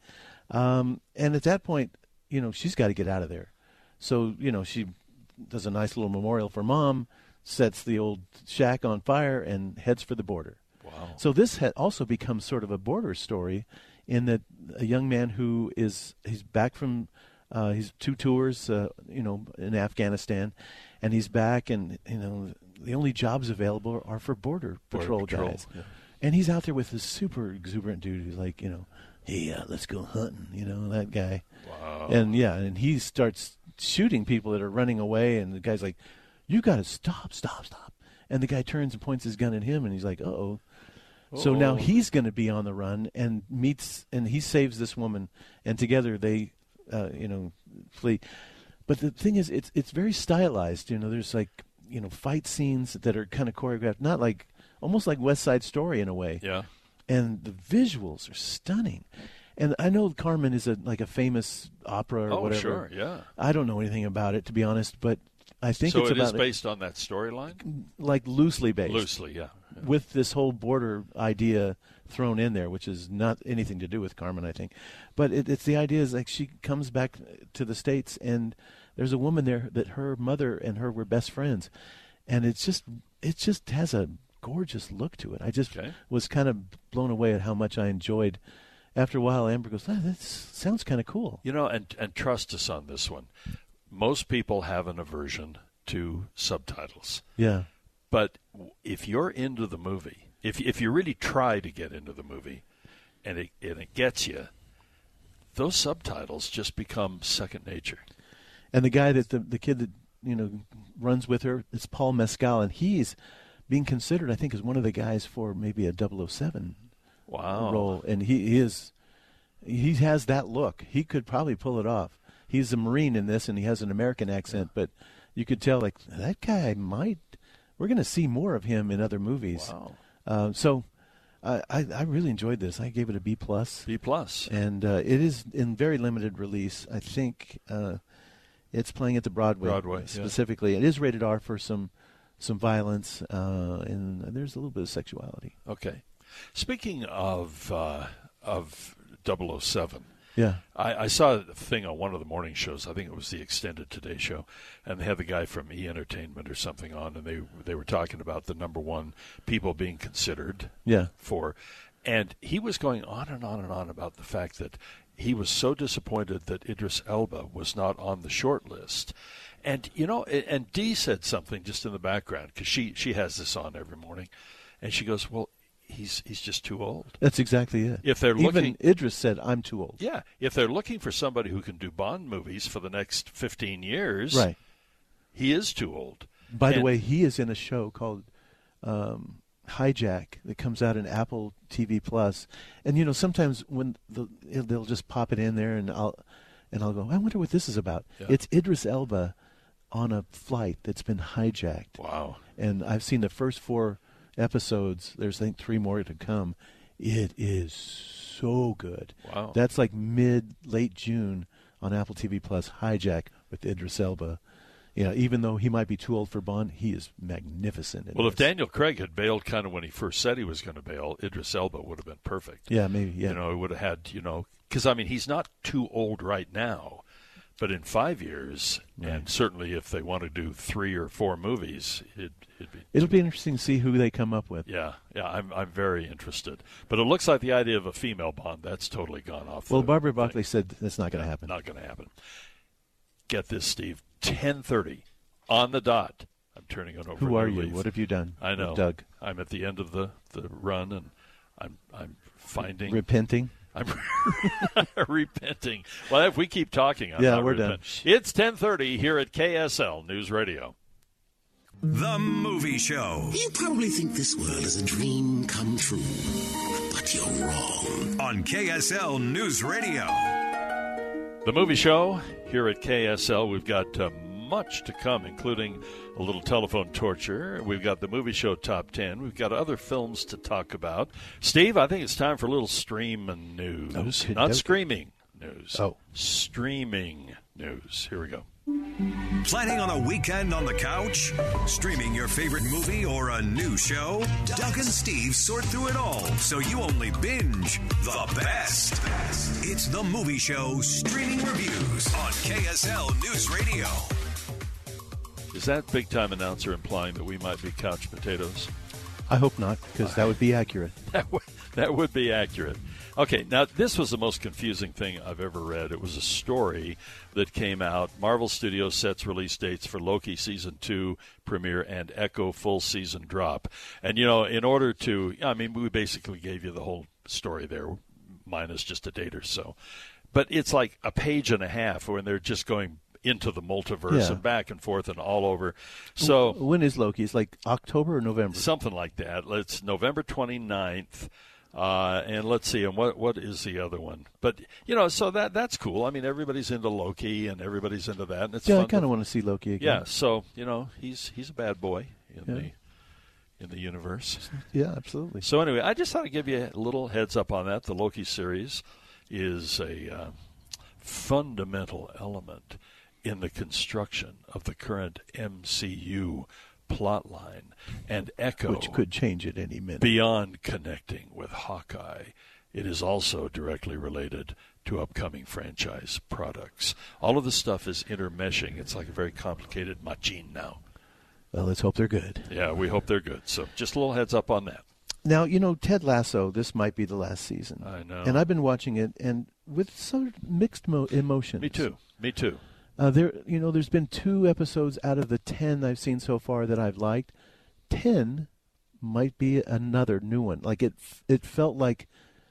Um, and at that point, you know, she's got to get out of there. So, you know, she does a nice little memorial for mom, sets the old shack on fire, and heads for the border. Wow. So this ha- also becomes sort of a border story, in that a young man who is he's back from uh, he's two tours, uh, you know, in Afghanistan, and he's back, and you know the only jobs available are for border, Border patrol, patrol, guys, yeah. and he's out there with this super exuberant dude who's like, you know, hey, uh, let's go hunting, you know, that guy, Wow. and yeah, and he starts shooting people that are running away, and the guy's like, you got to stop, stop, stop, and the guy turns and points his gun at him, and he's like, uh oh. So now Uh-oh. he's going to be on the run and meets, and he saves this woman, and together they, uh, you know, flee. But the thing is, it's it's very stylized. You know, there's like, you know, fight scenes that are kind of choreographed, not like, almost like West Side Story in a way. Yeah. And the visuals are stunning. And I know Carmen is a like a famous opera or Oh, whatever. sure, yeah. I don't know anything about it, to be honest, but I think so it's it about is based on that storyline? like loosely based. Loosely, yeah. yeah. With this whole border idea thrown in there, which is not anything to do with Carmen, I think. But it, it's the idea is like she comes back to the States, and there's a woman there that her mother and her were best friends. And it's just, it just has a gorgeous look to it. I just Okay. was kind of blown away at how much I enjoyed. After a while, Amber goes, ah, that sounds kind of cool. You know, and, and trust us on this one. Most people have an aversion to subtitles. Yeah. But if you're into the movie, if if you really try to get into the movie, and it and it gets you, those subtitles just become second nature. And the guy that the the kid that you know runs with her is Paul Mescal, and he's being considered, I think, as one of the guys for maybe a double oh seven Wow. role, and he, he is he has that look. He could probably pull it off. He's a Marine in this, and he has an American accent, but you could tell like that guy might. We're going to see more of him in other movies. Wow. Uh, so I, I I really enjoyed this. I gave it a B plus. B plus. And uh, it is in very limited release. I think uh, it's playing at the Broadway. Broadway, yeah. specifically. It is rated R for some some violence, uh, and there's a little bit of sexuality. Okay. Speaking of uh, of double oh seven, Yeah. I, I saw a thing on one of the morning shows. I think it was the Extended Today show, and they had the guy from E! Entertainment or something on, and they they were talking about the number one people being considered Yeah. for, and he was going on and on and on about the fact that he was so disappointed that Idris Elba was not on the short list. And, you know, and Dee said something just in the background, because she, she has this on every morning, and she goes, well, he's he's just too old. That's exactly it. If they're Even looking, Idris said, I'm too old. yeah, if they're looking for somebody who can do Bond movies for the next fifteen years, Right. he is too old. By the And- way, he is in a show called um, Hijack that comes out in Apple T V Plus. And, you know, sometimes when the, they'll just pop it in there, and I'll and I'll go, I wonder what this is about. Yeah. It's Idris Elba on a flight that's been hijacked. Wow. And I've seen the first four episodes. There's, I think, three more to come. It is so good. Wow. That's like mid, late June on Apple T V Plus, Hijack with Idris Elba. You know, even though he might be too old for Bond, he is magnificent. In Well, if this. Daniel Craig had bailed kind of when he first said he was going to bail, Idris Elba would have been perfect. Yeah, maybe, yeah. You know, he would have had, you know, because, I mean, he's not too old right now But in five years, Right. and certainly if they want to do three or four movies, it, it'd be. It'll be interesting to see who they come up with. Yeah, yeah, I'm I'm very interested. But it looks like the idea of a female Bond, that's totally gone off. Well, the Barbara thing. Buckley said that's not going to Yeah, happen. Not going to happen. Get this, Steve. ten thirty on the dot. I'm turning it over. Who to are you? Leaf. What have you done? I know, with Doug? I'm at the end of the, the run, and I'm I'm finding Repenting? I'm repenting. Well, if we keep talking, I'm Yeah, not we're repenting. done. It's ten thirty here at K S L News Radio. The Movie Show. You probably think this world is a dream come true, but you're wrong. On K S L News Radio. The Movie Show here at K S L. We've got uh, much to come, including a little telephone torture. We've got the Movie Show Top ten. We've got other films to talk about. Steve, I think it's time for a little stream and news. Okay, Not okay. screaming news. Oh. Streaming news. Here we go. Planning on a weekend on the couch? Streaming your favorite movie or a new show? Doug and Steve sort through it all, so you only binge the best. It's The Movie Show Streaming Reviews on K S L News Radio. Is that big-time announcer implying that we might be couch potatoes? I hope not, because that would be accurate. That would, that would be accurate. Okay, now this was the most confusing thing I've ever read. It was a story that came out. Marvel Studios sets release dates for Loki Season two premiere and Echo full season drop. And, you know, in order to, I mean, we basically gave you the whole story there, minus just a date or so. But it's like a page and a half when they're just going into the multiverse Yeah. and back and forth and all over. So when is Loki? It's like October or November? something like that. It's November twenty-ninth. Uh, and let's see, and what what is the other one? But, you know, so that that's cool. I mean, everybody's into Loki, and everybody's into that, and it's yeah, fun. I kind to- of want to see Loki again. Yeah, so, you know, he's he's a bad boy in Yeah. the in the universe. Yeah, absolutely. So anyway, I just thought I'd give you a little heads up on that. The Loki series is a uh, fundamental element in the construction of the current M C U plot line, and Echo, Which could change at any minute. beyond connecting with Hawkeye, it is also directly related to upcoming franchise products. All of this stuff is intermeshing. It's like a very complicated machine now. Well, let's hope they're good. Yeah, we hope they're good. So just a little heads up on that. Now, you know, Ted Lasso, this might be the last season. I know. And I've been watching it, and with sort of mixed mo- emotions. Me too. Me too. Uh, there, you know, there's been two episodes out of the ten I've seen so far that I've liked. Ten might be another new one. Like it, it felt like,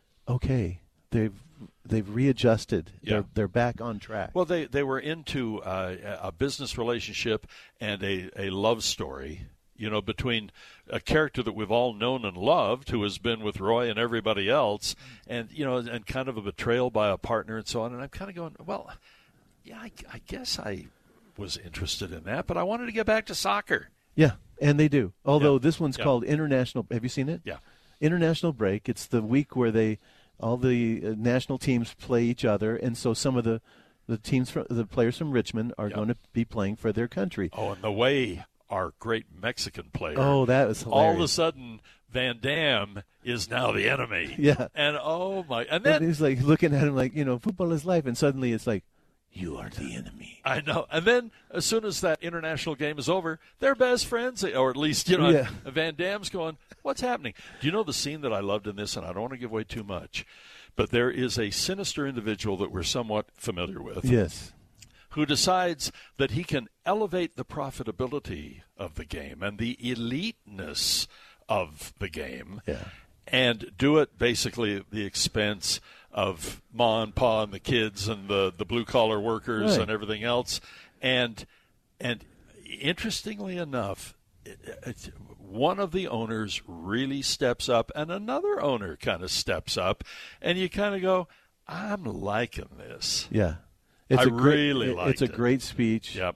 okay, they've they've readjusted. Yeah. They're they're back on track. Well, they, they were into uh, a business relationship and a, a love story, you know, between a character that we've all known and loved who has been with Roy and everybody else, and, you know, and kind of a betrayal by a partner and so on. And I'm kind of going, well, yeah, I, I guess I was interested in that, but I wanted to get back to soccer. Yeah, and they do. Although Yeah. this one's Yeah. called International. Have you seen it? Yeah. International break. It's the week where they all the uh, national teams play each other, and so some of the the teams from the players from Richmond are Yeah. going to be playing for their country. Oh, and the way our great Mexican player. Oh, that was all of a hilarious. sudden Van Damme is now the enemy. Yeah. And oh my, and And then he's like looking at him like, you know, football is life, and suddenly it's like, you are the enemy. I know. And then as soon as that international game is over, they're best friends, or at least, you know, Yeah. Van Damme's going, what's happening? Do you know the scene that I loved in this, and I don't want to give away too much, but there is a sinister individual that we're somewhat familiar with. Yes. Who decides that he can elevate the profitability of the game and the eliteness of the game, Yeah. and do it basically at the expense of Ma and Pa and the kids and the, the blue-collar workers Right. and everything else. And and interestingly enough, it, it, one of the owners really steps up, and another owner kind of steps up, and you kind of go, I'm liking this. Yeah. It's I a great, really it- liked It's a it. great speech. Yep.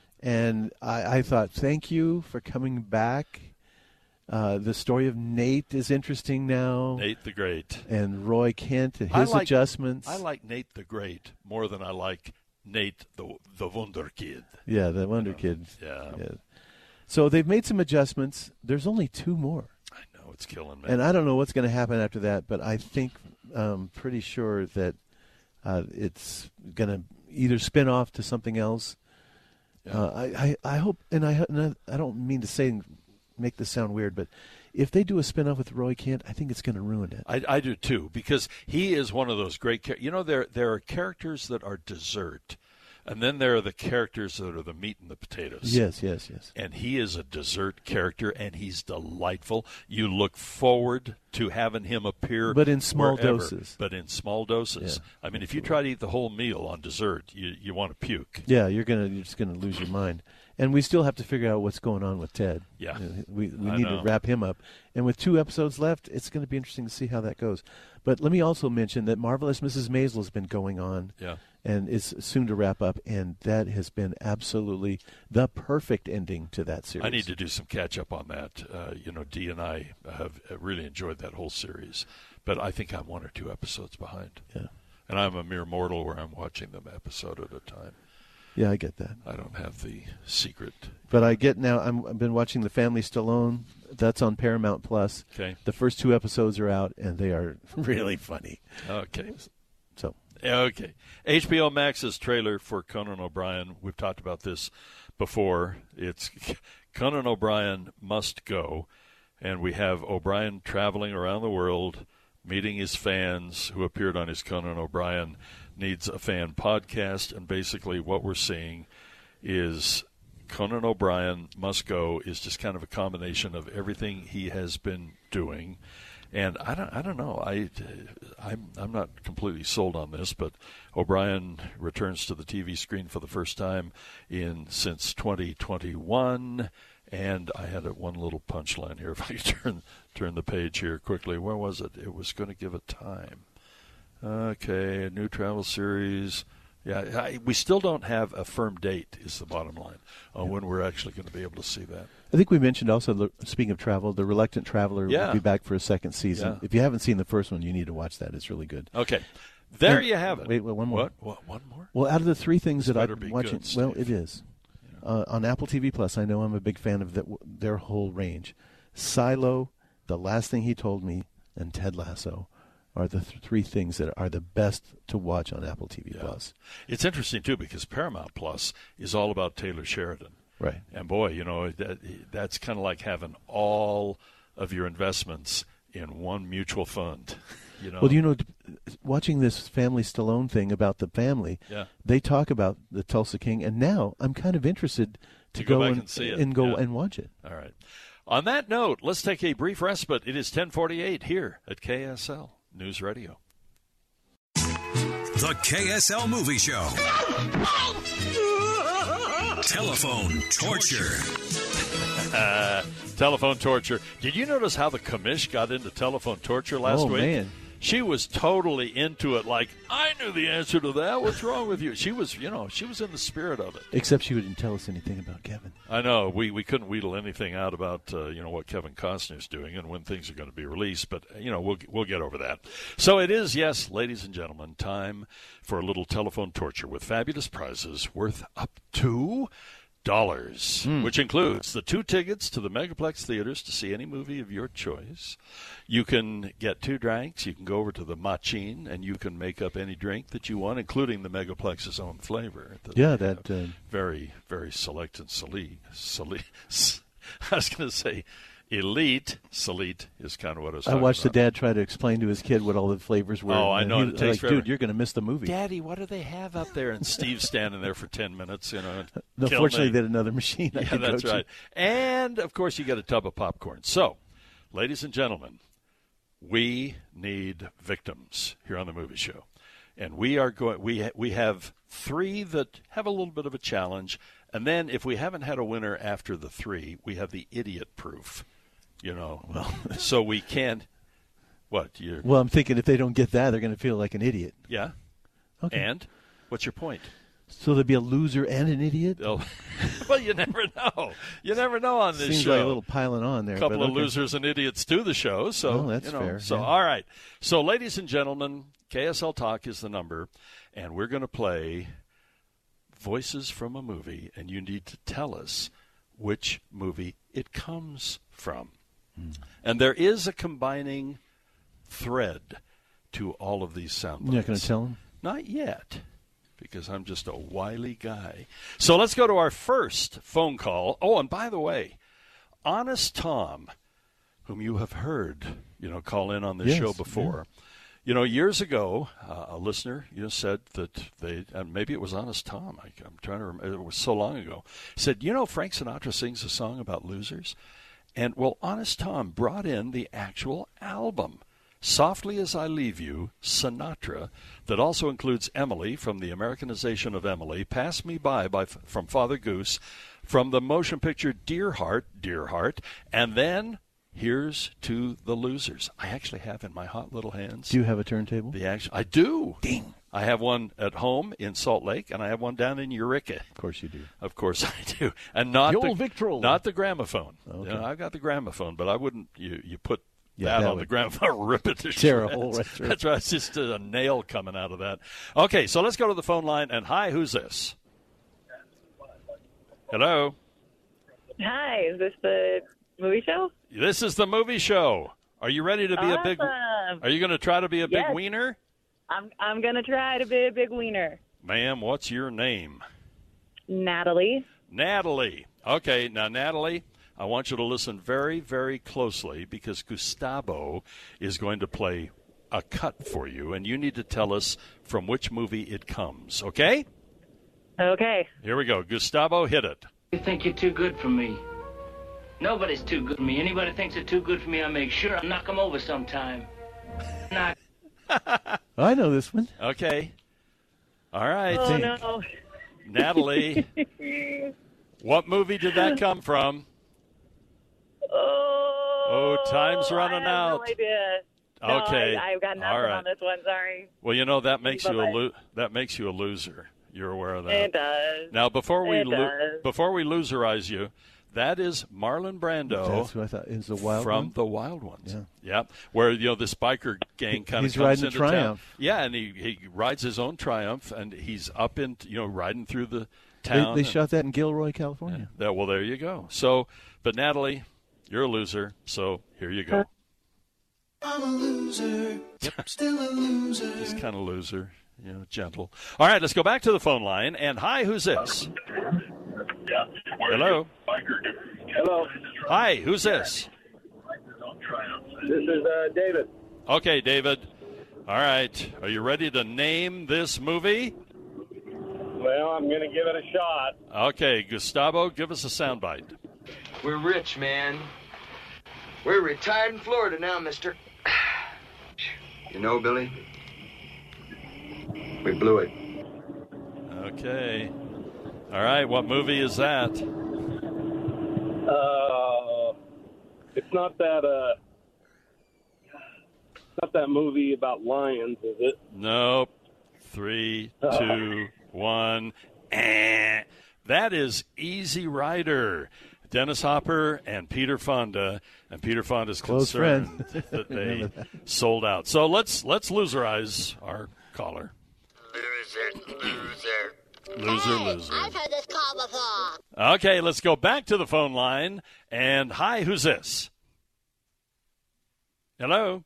And I, I thought, thank you for coming back. Uh, the story of Nate is interesting now. Nate the Great. And Roy Kent and I his like- adjustments. I like Nate the Great more than I like Nate the the Wonder Kid. Yeah, the Wonder Kid. Yeah. So they've made some adjustments. There's only two more. I know, it's killing me. And I don't know what's going to happen after that, but I think, um, pretty sure that uh, it's going to either spin off to something else. Yeah. Uh, I, I I hope, and I and I don't mean to say make this sound weird, but if they do a spin off with Roy Kent, I think it's going to ruin it. I, I do too, because he is one of those great characters. You know, there there are characters that are dessert. And then there are the characters that are the meat and the potatoes. Yes, yes, yes. And he is a dessert character, and he's delightful. You look forward to having him appear, but in small wherever, doses. But in small doses. Yeah, I mean, absolutely. if you try to eat the whole meal on dessert, you you want to puke. Yeah, you're gonna you're just gonna lose your mind. And we still have to figure out what's going on with Ted. Yeah, you know, we we I need know. to wrap him up. And with two episodes left, it's going to be interesting to see how that goes. But let me also mention that Marvelous Missus Maisel has been going on. Yeah. And is soon to wrap up, and that has been absolutely the perfect ending to that series. I need to do some catch up on that. Uh, you know, Dee and I have really enjoyed that whole series, but I think I'm one or two episodes behind. Yeah. And I'm a mere mortal where I'm watching them episode at a time. Yeah, I get that. I don't have the secret. But I get now, I'm, I've been watching The Family Stallone. That's on Paramount Plus. Okay. The first two episodes are out, and they are really funny. Okay. So. Okay. H B O Max's trailer for Conan O'Brien. We've talked about this before. It's Conan O'Brien Must Go. And we have O'Brien traveling around the world, meeting his fans who appeared on his Conan O'Brien Needs a Fan podcast. And basically what we're seeing is Conan O'Brien Must Go is just kind of a combination of everything he has been doing. And I don't, I don't know. I, I'm, I'm not completely sold on this, but O'Brien returns to the T V screen for the first time in since twenty twenty-one. And I had a, one little punchline here. If I turn turn the page here quickly, where was it? It was going to give a time. Okay, a new travel series. Yeah, I, we still don't have a firm date, is the bottom line, on when we're actually going to be able to see that. I think we mentioned also, speaking of travel, The Reluctant Traveler Yeah. will be back for a second season. Yeah. If you haven't seen the first one, you need to watch that. It's really good. Okay. There Now, you have it. Wait, wait, one more. What? What? One more? Well, out of the three things This that better I've be been watching, good, well, Steve. it is. Uh, on Apple T V Plus, I know I'm a big fan of the, their whole range. Silo, The Last Thing He Told Me, and Ted Lasso are the th- three things that are the best to watch on Apple T V Yeah. Plus. It's interesting, too, because Paramount Plus is all about Taylor Sheridan. Right. And, boy, you know, that, that's kind of like having all of your investments in one mutual fund. You know? Well, you know, watching this Family Stallone thing about the family, Yeah. they talk about the Tulsa King, and now I'm kind of interested to, To go back and, and see it. and go Yeah. and watch it. All right. On that note, let's take a brief respite. It is ten forty-eight here at K S L News Radio. The K S L Movie Show. Telephone torture. Uh, telephone torture. Did you notice how the commish got into telephone torture last Oh, week? man. She was totally into it. Like, I knew the answer to that. What's wrong with you? She was, you know, she was in the spirit of it. Except she wouldn't tell us anything about Kevin. I know. We, we couldn't wheedle anything out about, uh, you know, what Kevin Costner's doing and when things are going to be released. But, you know, we'll, we'll get over that. So it is, yes, ladies and gentlemen, time for a little telephone torture with fabulous prizes worth up to dollars, Mm. which includes the two tickets to the Megaplex theaters to see any movie of your choice. You can get two drinks. You can go over to the Machine, and you can make up any drink that you want, including the Megaplex's own flavor. that Yeah, they that, have. uh, very, very select and select. select I was going to say elite. Select is kind of what I was I talking watched about. the dad try to explain to his kid what all the flavors were. Oh, I and know, he and it was takes like, forever. dude, you're going to miss the movie. Daddy, what do they have up there? And Steve's standing there for ten minutes. You know, No, kill fortunately, me. they had another machine. I Yeah, could that's go to. right. And, of course, you get a tub of popcorn. So, ladies and gentlemen, we need victims here on the movie show. And we are going. We ha- we have three that have a little bit of a challenge, and then if we haven't had a winner after the three, we have the idiot proof. You know, well, so we can't. What you're? Well, I'm thinking if they don't get that, they're going to feel like an idiot. Yeah. Okay. And what's your point? So there'll be a loser and an idiot? Oh, well, you never know. You never know on this Seems show. like a little piling on there. A couple but of okay. losers and idiots do the show. So Oh, that's you know, fair, So yeah. all right. So, ladies and gentlemen, K S L Talk is the number, and we're going to play voices from a movie, and you need to tell us which movie it comes from. Mm. And there is a combining thread to all of these sound bites. You're not going to tell them? Not yet. because I'm just a wily guy. So let's go to our first phone call. Oh, and by the way, Honest Tom, whom you have heard, you know, call in on this yes, show before. Yeah. You know, years ago, uh, a listener, you know, said that they, and maybe it was Honest Tom, I, I'm trying to remember, it was so long ago, said, you know, Frank Sinatra sings a song about losers? And, well, Honest Tom brought in the actual album, Softly as I Leave You, Sinatra, that also includes Emily from the Americanization of Emily, Pass Me By, by from Father Goose, from the motion picture Dear Heart, Dear Heart, and then Here's to the Losers. I actually have in my hot little hands. Do you have a turntable? The actual, I do. Ding. I have one at home in Salt Lake, and I have one down in Eureka. Of course you do. Of course I do. And not the the, old Victrola. Not the gramophone. Okay. You know, I've got the gramophone, but I wouldn't, you, you put yeah, that, that on would the gramophone, rip it to tear shreds. a hole right through. That's right. It's just a nail coming out of that. Okay, so let's go to the phone line. And hi, who's this? Hello? Hi, is this the movie show? This is the movie show. Are you ready to be awesome. a big? Are you going to try to be a yes. big wiener? I'm I'm going to try to be a big wiener. Ma'am, what's your name? Natalie. Natalie. Okay, now Natalie, I want you to listen very, very closely because Gustavo is going to play a cut for you, and you need to tell us from which movie it comes. Okay? Okay. Here we go. Gustavo, hit it. You think you're too good for me? Nobody's too good for me. Anybody thinks they're too good for me, I make sure I knock them over sometime. Knock. I know this one. Okay. All right. Oh, no. Natalie, what movie did that come from? Oh, oh time's running I have out. No idea. No, okay. I, I've got nothing All right. on this one. Sorry. Well, you know that makes Bye-bye. you a lo- that makes you a loser. You're aware of that. It does. Now, before we it lo- does. before we loserize you, that is Marlon Brando. That's who I thought is the Wild from One? the Wild Ones. Yeah. Yep. Where you know this biker gang kind of He's comes riding a into Triumph. town. Yeah, and he, he rides his own Triumph, and he's up in you know riding through the They, town. they and, shot that in Gilroy, California. yeah, well, there you go. So, but Natalie, you're a loser. So here you go. I'm a loser. Yep. Still a loser. He's kind of loser, you know, gentle. All right, let's go back to the phone line. And hi, who's this? Hello. Hello. Hi, who's this? This is uh, David. Okay, David. All right. Are you ready to name this movie? Well, I'm going to give it a shot. Okay, Gustavo, give us a soundbite. We're rich, man. We're retired in Florida now, mister. You know, Billy, we blew it. Okay. All right, what movie is that? Uh, it's not that, uh, not that movie about lions, is it? Nope. Three, two, one. Eh. That is Easy Rider. Dennis Hopper and Peter Fonda, and Peter Fonda's Close concerned friend. that they sold out. So let's let's loserize our caller. Loser, loser. Loser, loser. I've heard this call before. Okay, let's go back to the phone line. And hi, who's this? Hello?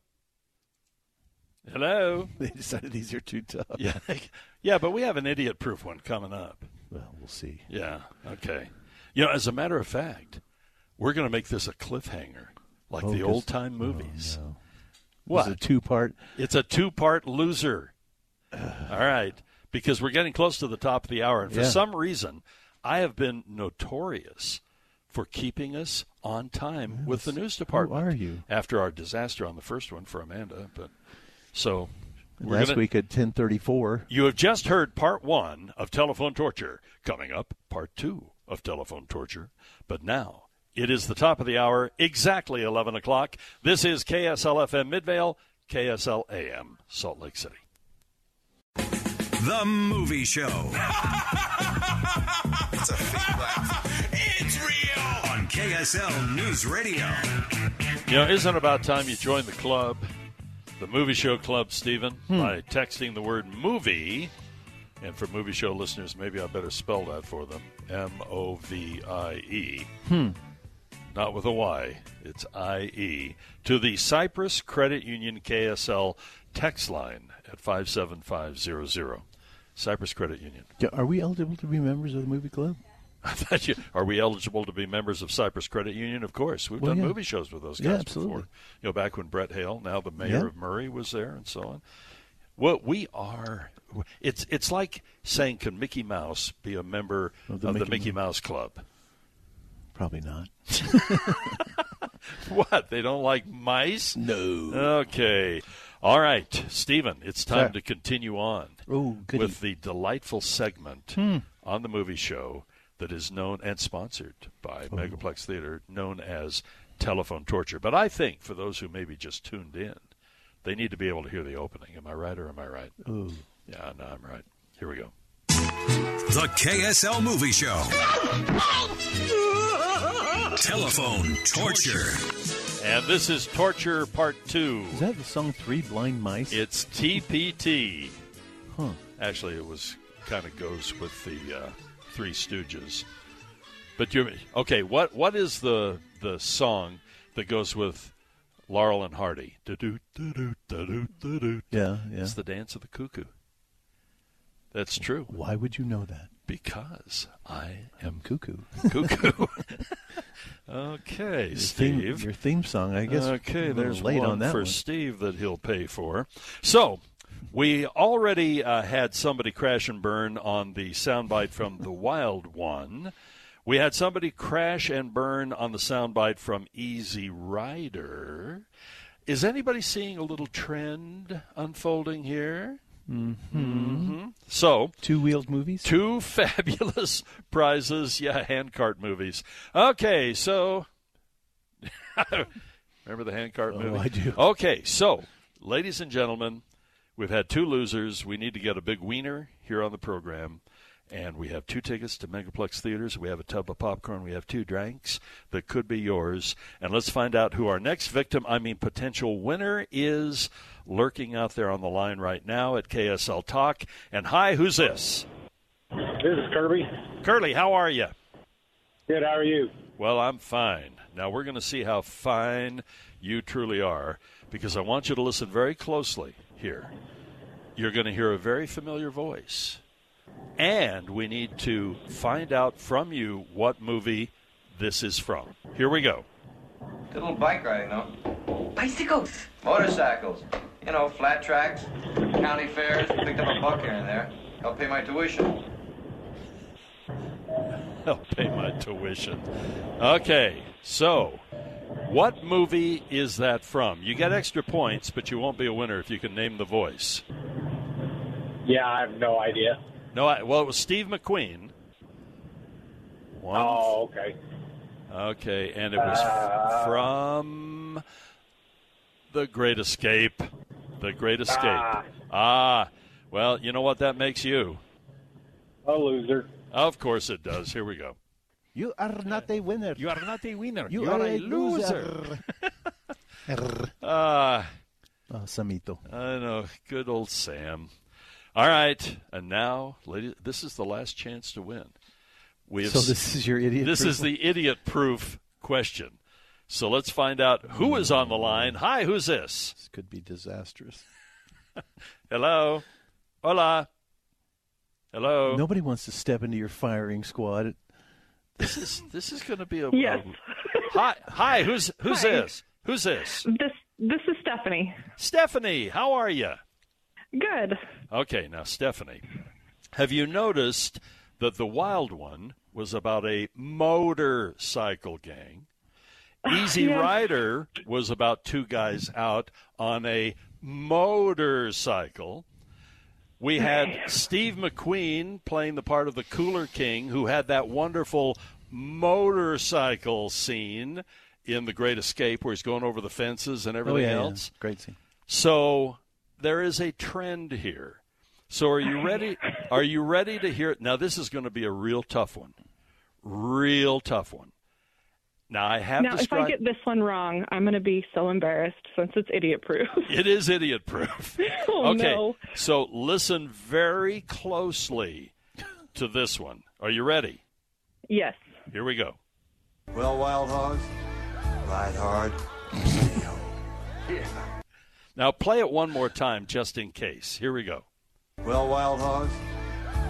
Hello? They decided these are too tough. Yeah, yeah, but we have an idiot-proof one coming up. Well, we'll see. Yeah, okay. You know, as a matter of fact, we're going to make this a cliffhanger, like Oh, the 'cause- old-time movies. Oh, no. What? It's a two-part. It's a two-part loser. All right, because we're getting close to the top of the hour, and for Yeah. some reason, I have been notorious for keeping us on time with the news department. Who are you? After our disaster on the first one for Amanda, but so we're Last gonna, week at ten thirty-four. You have just heard part one of Telephone Torture. Coming up, part two of Telephone Torture. But now, it is the top of the hour, exactly eleven o'clock. This is K S L F M Midvale, K S L A M Salt Lake City. The Movie Show. It's a fake laugh. It's real. On K S L News Radio. You know, isn't it about time you join the club, the Movie Show Club, Stephen, Hmm. by texting the word movie. And for Movie Show listeners, maybe I better spell that for them. M O V I E. Hmm. Not with a Y. It's I E. To the Cyprus Credit Union K S L text line at five seven five zero zero. Cypress Credit Union. Yeah, are we eligible to be members of the movie club? I thought you, are we eligible to be members of Cypress Credit Union? Of course. We've well, done yeah. movie shows with those guys yeah, absolutely. before. You know, back when Brett Hale, now the mayor yeah. of Murray, was there and so on. Well, we are – it's it's like saying, can Mickey Mouse be a member of the, of Mickey, the Mickey Mouse. Mouse Club? Probably not. What? They don't like mice? No. Okay. All right, Stephen, it's time Sir. to continue on Ooh, with the delightful segment hmm. on the movie show that is known and sponsored by oh. Megaplex Theater, known as Telephone Torture. But I think for those who maybe just tuned in, they need to be able to hear the opening. Am I right or am I right? Ooh. Yeah, no, I'm right. Here we go. The K S L Movie Show. Telephone Torture. And this is Torture Part two. Is that the song Three Blind Mice? It's T P T. Huh. Actually, it was kind of goes with the uh, Three Stooges. But you okay? What what is the the song that goes with Laurel and Hardy? Do-do, do-do, do-do, do-do. Yeah, yeah. It's the Dance of the Cuckoo. That's true. Why would you know that? Because I am cuckoo. Cuckoo. Okay, your Steve. Theme, your theme song, I guess. Okay, there's late one on that for one. Steve that he'll pay for. So, we already uh, had somebody crash and burn on the soundbite from The Wild One. We had somebody crash and burn on the soundbite from Easy Rider. Is anybody seeing a little trend unfolding here? Mm-hmm. Mm-hmm. So, two-wheeled movies? Two fabulous prizes. Yeah, handcart movies. Okay, so remember the handcart oh, movie? I do. Okay, so ladies and gentlemen, we've had two losers. We need to get a big wiener here on the program. And we have two tickets to Megaplex Theaters. We have a tub of popcorn. We have two drinks that could be yours. And let's find out who our next victim, I mean potential winner, is lurking out there on the line right now at K S L Talk. And hi, who's this? This is Kirby. Curly, how are you? Good, how are you? Well, I'm fine. Now we're going to see how fine you truly are, because I want you to listen very closely here. You're going to hear a very familiar voice. And we need to find out from you what movie this is from. Here we go. Good little bike riding, though. Bicycles. Motorcycles. You know, flat tracks, county fairs, picked up a buck here and there. Help pay my tuition. Help pay my tuition. Okay, so what movie is that from? You get extra points, but you won't be a winner if you can name the voice. Yeah, I have no idea. No, I, well, it was Steve McQueen. One. Oh, okay. Okay, and it was uh, from The Great Escape. The Great Escape. Ah. ah, well, you know what that makes you? A loser. Of course it does. Here we go. You are not a winner. You are not a winner. You, you are, are a a loser. Ah, uh, oh, Samito. I know. Good old Sam. All right, and now, ladies, this is the last chance to win. We have so this is your idiot. This proof? is the idiot-proof question. So let's find out who is on the line. Hi, who's this? This could be disastrous. Hello, hola, hello. Nobody wants to step into your firing squad. This is this is going to be a. Yes. A, hi, hi. Who's who's Hi. this? Who's this? This this is Stephanie. Stephanie, how are you? Good. Okay, now, Stephanie, have you noticed that The Wild One was about a motorcycle gang? Easy yes. Rider was about two guys out on a motorcycle. We had Steve McQueen playing the part of the Cooler King, who had that wonderful motorcycle scene in The Great Escape where he's going over the fences and everything oh, yeah, else. Yeah. Great scene. So there is a trend here. So are you ready? Are you ready to hear it? Now, this is going to be a real tough one. Real tough one. Now, I have Now, described... if I get this one wrong, I'm going to be so embarrassed since it's idiot-proof. It is idiot-proof. oh, okay, no. So listen very closely to this one. Are you ready? Yes. Here we go. Well, wild hogs, ride hard. yeah. Now, play it one more time just in case. Here we go. Well, wild hogs,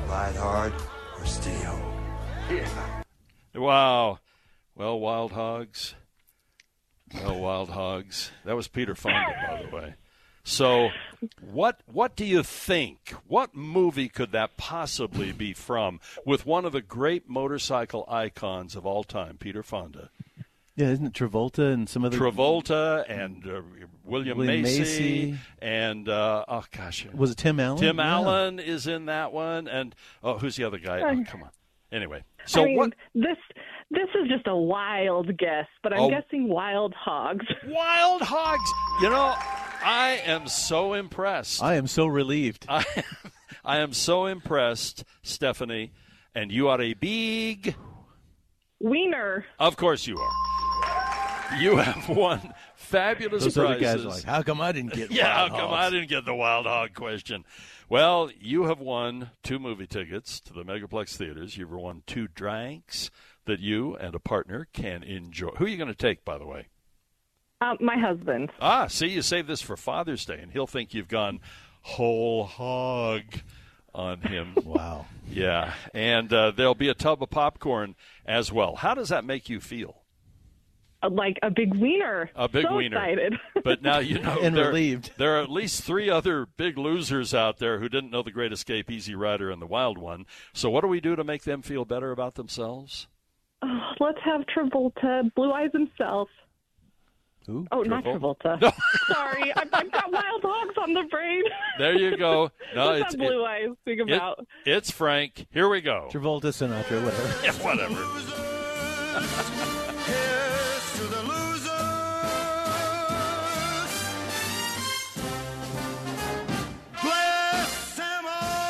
Ride hard or stay home. Yeah. Wow. Well, Wild Hogs. Well, Wild Hogs. That was Peter Fonda, by the way. So what what do you think? What movie could that possibly be from with one of the great motorcycle icons of all time, Peter Fonda? Yeah, isn't it Travolta and some other... Travolta and uh, William, William Macy, Macy. and, uh, oh, gosh. Was it Tim Allen? Tim Yeah. Allen is in that one. And, oh, who's the other guy? Oh, come on. Anyway, so I mean, what... This this is just a wild guess, but I'm Oh. guessing Wild Hogs. Wild Hogs! You know, I am so impressed. I am so relieved. I, I am so impressed, Stephanie, and you are a big... Wiener. Of course you are. You have won fabulous Those prizes. other guys are like, how come I didn't get Yeah, Wild how come Hogs? I didn't get the Wild Hog question? Well, you have won two movie tickets to the Megaplex Theaters. You've won two drinks that you and a partner can enjoy. Who are you going to take, by the way? Uh, my husband. Ah, see, you saved this for Father's Day, and he'll think you've gone whole hog on him. Wow. Yeah, and uh, there'll be a tub of popcorn as well. How does that make you feel? Like a big wiener. A big so wiener. Excited. But now you know And there, relieved. there are at least three other big losers out there who didn't know The Great Escape, Easy Rider, and The Wild One. So what do we do to make them feel better about themselves? Oh, let's have Travolta, Blue Eyes himself. Who? Oh, not Travolta? Travolta. No. Sorry, I've, I've got Wild Hogs on the brain. There you go. No, What's it's that Blue it, Eyes think it- about? it's Frank. Here we go. Travolta, Sinatra, whatever. Yeah, whatever. Here's to the losers. Bless them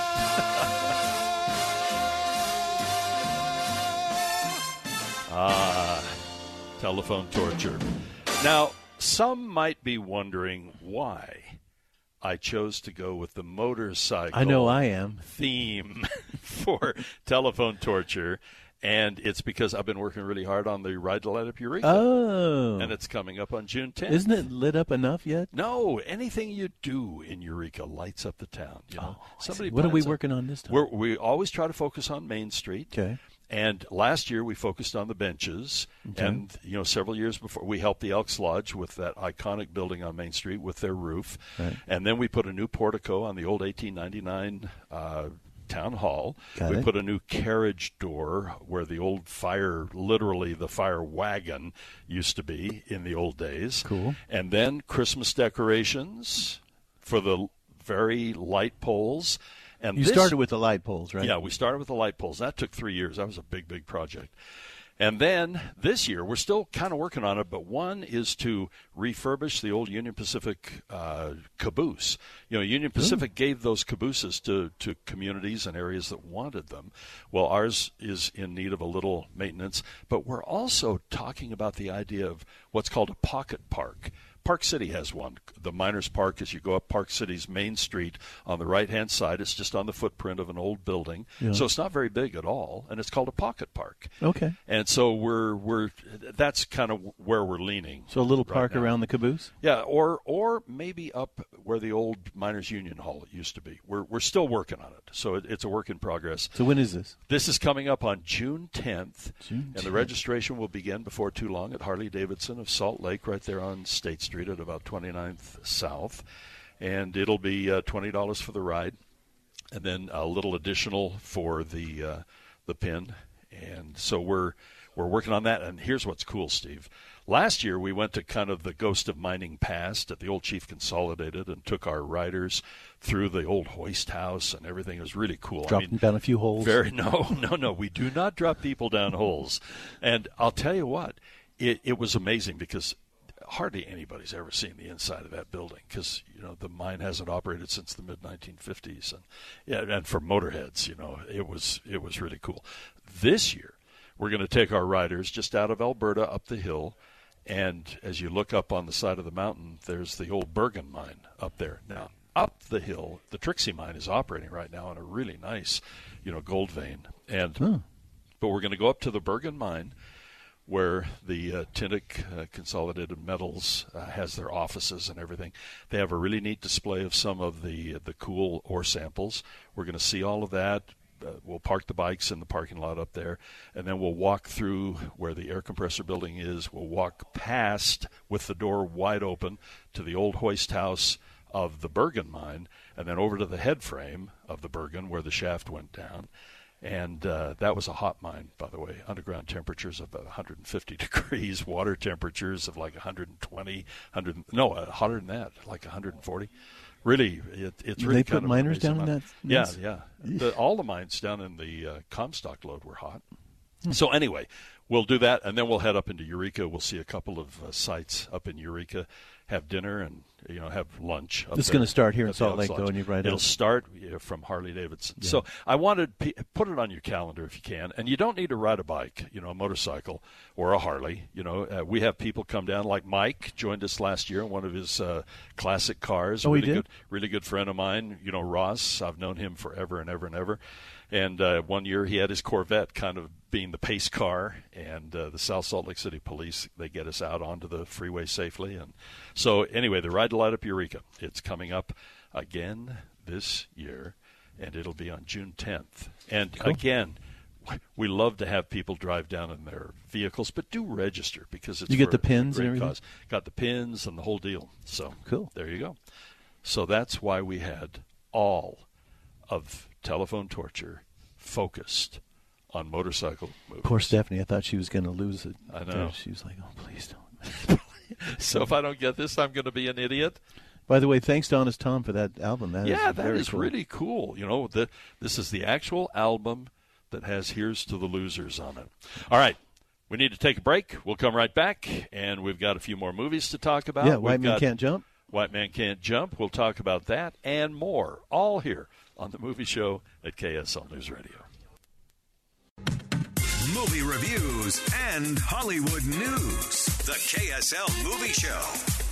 Ah, telephone torture. Now, some might be wondering why I chose to go with the motorcycle I know I am. theme for telephone torture. And it's because I've been working really hard on the Ride to Light Up Eureka. Oh. And it's coming up on June tenth. Isn't it lit up enough yet? No, anything you do in Eureka lights up the town. You know, Oh, I somebody. see. What are we plans a- working on this time? We're, we always try to focus on Main Street. Okay. And last year we focused on the benches, Okay. and you know several years before we helped the Elks Lodge with that iconic building on Main Street with their roof, Right. and then we put a new portico on the old eighteen ninety-nine uh, town hall. Got we it. put a new carriage door where the old fire, literally the fire wagon, used to be in the old days. Cool. And then Christmas decorations for the very light poles. And You this- started with the light poles, right? Yeah, we started with the light poles. That took three years. That was a big, big project. And then this year, we're still kind of working on it, but one is to refurbish the old Union Pacific uh, caboose. You know, Union Pacific gave those cabooses to, to communities and areas that wanted them. Well, ours is in need of a little maintenance, but we're also talking about the idea of what's called a pocket park. Park City has one. The Miners Park, as you go up Park City's Main Street on the right-hand side, it's just on the footprint of an old building. Yeah. So it's not very big at all, and it's called a pocket park. Okay. And so we're we're that's kind of where we're leaning. So a little right park now. around the caboose? Yeah, or or maybe up where the old Miners Union Hall used to be. We're we're still working on it, so it, it's a work in progress. So when is this? This is coming up on June tenth, June and the tenth. registration will begin before too long at Harley Davidson of Salt Lake, right there on State Street at about twenty-ninth South, and it'll be uh, twenty dollars for the ride, and then a little additional for the uh, the pin, and so we're we're working on that. And here's what's cool, Steve. Last year we went to kind of the Ghost of Mining Past at the old Chief Consolidated and took our riders through the old hoist house and everything. It was really cool. Dropping I mean, down a few holes? Very no, no, no. We do not drop people down holes. And I'll tell you what, it, it was amazing because hardly anybody's ever seen the inside of that building because, you know, the mine hasn't operated since the mid nineteen fifties. And yeah, and for motorheads, you know, it was it was really cool. This year, we're going to take our riders just out of Alberta up the hill. And as you look up on the side of the mountain, there's the old Bergen mine up there. Now, up the hill, the Trixie mine is operating right now in a really nice, you know, gold vein. And Hmm. but we're going to go up to the Bergen mine, where the uh, Tintic uh, Consolidated Metals uh, has their offices and everything. They have a really neat display of some of the the cool ore samples. We're going to see all of that. Uh, we'll park the bikes in the parking lot up there, and then we'll walk through where the air compressor building is. We'll walk past with the door wide open to the old hoist house of the Bergen mine, and then over to the head frame of the Bergen where the shaft went down. And uh, that was a hot mine, by the way. Underground temperatures of about one hundred fifty degrees, water temperatures of like one hundred twenty, one hundred, no, uh, hotter than that, like one hundred forty. Really, it, it's really they kind put of miners down amazing. in that? Yeah, Yes. yeah. The, all the mines down in the uh, Comstock lode were hot. Hmm. So anyway, we'll do that, and then we'll head up into Eureka. We'll see a couple of uh, sites up in Eureka, have dinner, and you know have lunch. Up This is there going to start here in at the Salt Lake, Elks though, Lodge. and you write It'll out. start you know, from Harley Davidson. Yeah. So I wanted p- put it on your calendar if you can, and you don't need to ride a bike, you know, a motorcycle or a Harley. You know, uh, we have people come down like Mike joined us last year in one of his uh, classic cars. Oh, he really did? good, really good friend of mine. You know, Ross. I've known him forever and ever and ever. And uh, one year he had his Corvette kind of being the pace car, and uh, the South Salt Lake City Police, they get us out onto the freeway safely. And so anyway, the Ride to Light Up Eureka, it's coming up again this year, and it'll be on June tenth. And Cool. again, we love to have people drive down in their vehicles, but do register because it's You get for the pins a and great everything? cause. Got the pins and the whole deal. So Cool. there you go. So that's why we had all of Telephone Torture focused on motorcycle movies. Poor Stephanie. I thought she was going to lose it. I know. She was like, oh, please don't. So if I don't get this, I'm going to be an idiot. By the way, thanks to Honest Tom for that album. That yeah, is that very is cool. really cool. You know, the, this is the actual album that has Here's to the Losers on it. All right. We need to take a break. We'll come right back, and we've got a few more movies to talk about. Yeah, We've White Man got Can't Jump. White Man Can't Jump. We'll talk about that and more, all here on The Movie Show at K S L News Radio. Movie reviews and Hollywood news. The K S L Movie Show.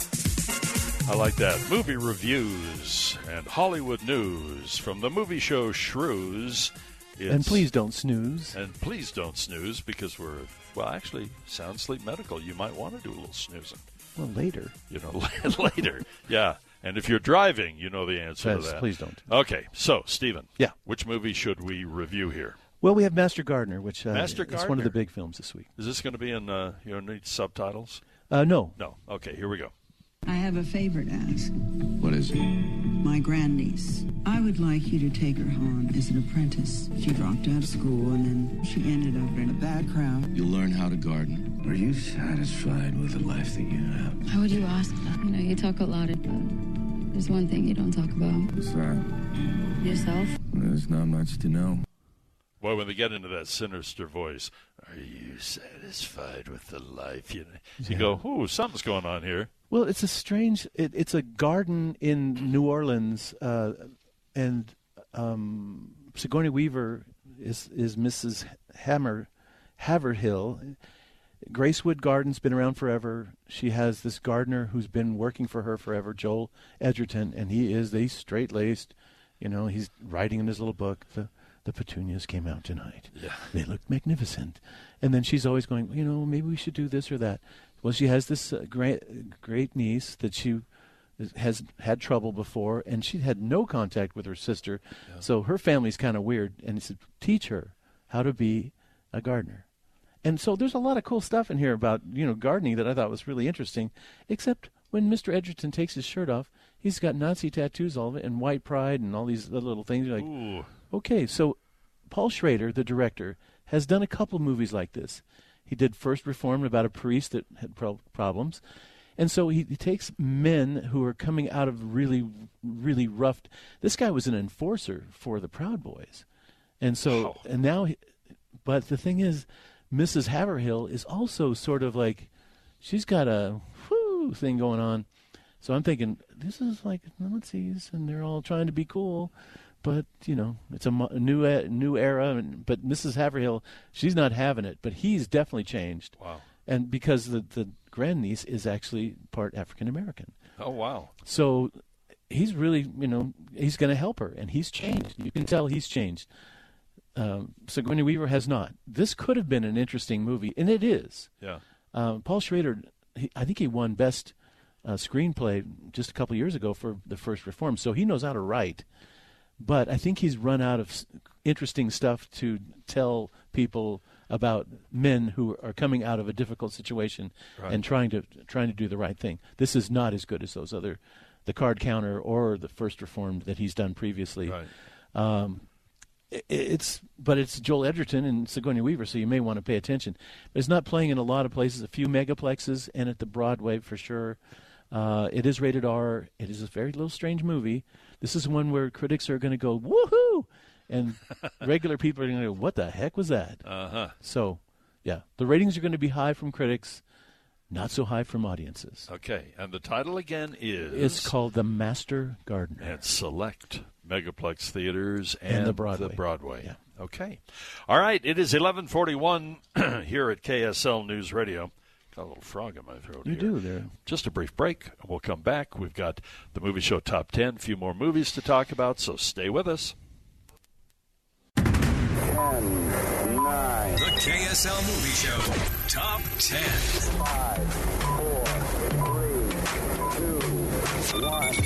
I like that. Movie reviews and Hollywood news from The Movie Show Shrews. It's, And please don't snooze. And please don't snooze because we're, well, actually, Sound Sleep Medical. You might want to do a little snoozing. Well, later. You know, later. Yeah. And if you're driving, you know the answer Yes, to that. please don't. Okay. So, Stephen. Yeah. Which movie should we review here? Well, we have Master Gardener, which uh, Master is one Gardener. of the big films this week. Is this going to be in, uh, you know, need subtitles? Uh, no. No. Okay, here we go. I have a favor to ask. What is it? My grandniece. I would like you to take her home as an apprentice. She dropped out of school and then she ended up in a bad crowd. You'll learn how to garden. Are you satisfied with the life that you have? How would you ask that? You know, you talk a lot, but there's one thing you don't talk about. What's that? Yourself. There's not much to know. Boy, when they get into that sinister voice, are you satisfied with the life? You, know, you Yeah. go, ooh, something's going on here. Well, it's a strange. It, it's a garden in New Orleans, uh, and um, Sigourney Weaver is is Missus Hammer Haverhill. Gracewood Garden's been around forever. She has this gardener who's been working for her forever, Joel Edgerton, and he is the straight laced. You know, he's writing in his little book. The the petunias came out tonight. Yeah. They look magnificent. And then she's always going, you know, maybe we should do this or that. Well, she has this uh, great great niece that she has had trouble before, and she had no contact with her sister. Yeah. So her family's kind of weird. And he said, teach her how to be a gardener. And so there's a lot of cool stuff in here about, you know, gardening that I thought was really interesting, except when Mister Edgerton takes his shirt off, he's got Nazi tattoos all of it and white pride and all these other little things. You're like, Ooh. okay, so Paul Schrader, the director, has done a couple movies like this. He did First Reformed about a priest that had pro- problems. And so he, he takes men who are coming out of really, really rough. This guy was an enforcer for the Proud Boys. And so, Wow. and now, he, but the thing is, Missus Haverhill is also sort of like, she's got a whoo thing going on. So I'm thinking, this is like Nazis, and they're all trying to be cool. But, you know, it's a, mo- a new a new era. And, but Missus Haverhill, she's not having it. But he's definitely changed. Wow. And because the, the grandniece is actually part African-American. Oh, wow. So he's really, you know, he's going to help her. And he's changed. You can tell he's changed. Um, Sigourney Weaver has not. This could have been an interesting movie. And it is. Yeah. Uh, Paul Schrader, he, I think he won Best uh, Screenplay just a couple years ago for The First Reform. So he knows how to write. but I think he's run out of s- interesting stuff to tell people about men who are coming out of a difficult situation Right. and trying to trying to do the right thing. This is not as good as those other, the Card Counter or the First Reformed that he's done previously. Right. Um, it, it's but it's Joel Edgerton and Sigourney Weaver, so you may want to pay attention. But it's not playing in a lot of places, a few megaplexes, and at the Broadway for sure. Uh, it is rated R. It is a very little strange movie. This is one where critics are going to go woohoo, and regular people are going to go, what the heck was that? Uh-huh. So, yeah, the ratings are going to be high from critics, not so high from audiences. Okay, and the title again is? It's called The Master Gardener. At select Megaplex theaters and, And the Broadway. The Broadway. Yeah. Okay. All right, it is eleven forty-one here at K S L News Radio. Got a little frog in my throat You here. do there. Just a brief break. We'll come back. We've got the Movie Show Top ten, a few more movies to talk about, so stay with us. Ten, nine. The K S L Movie Show Top ten. Five, four, three, two,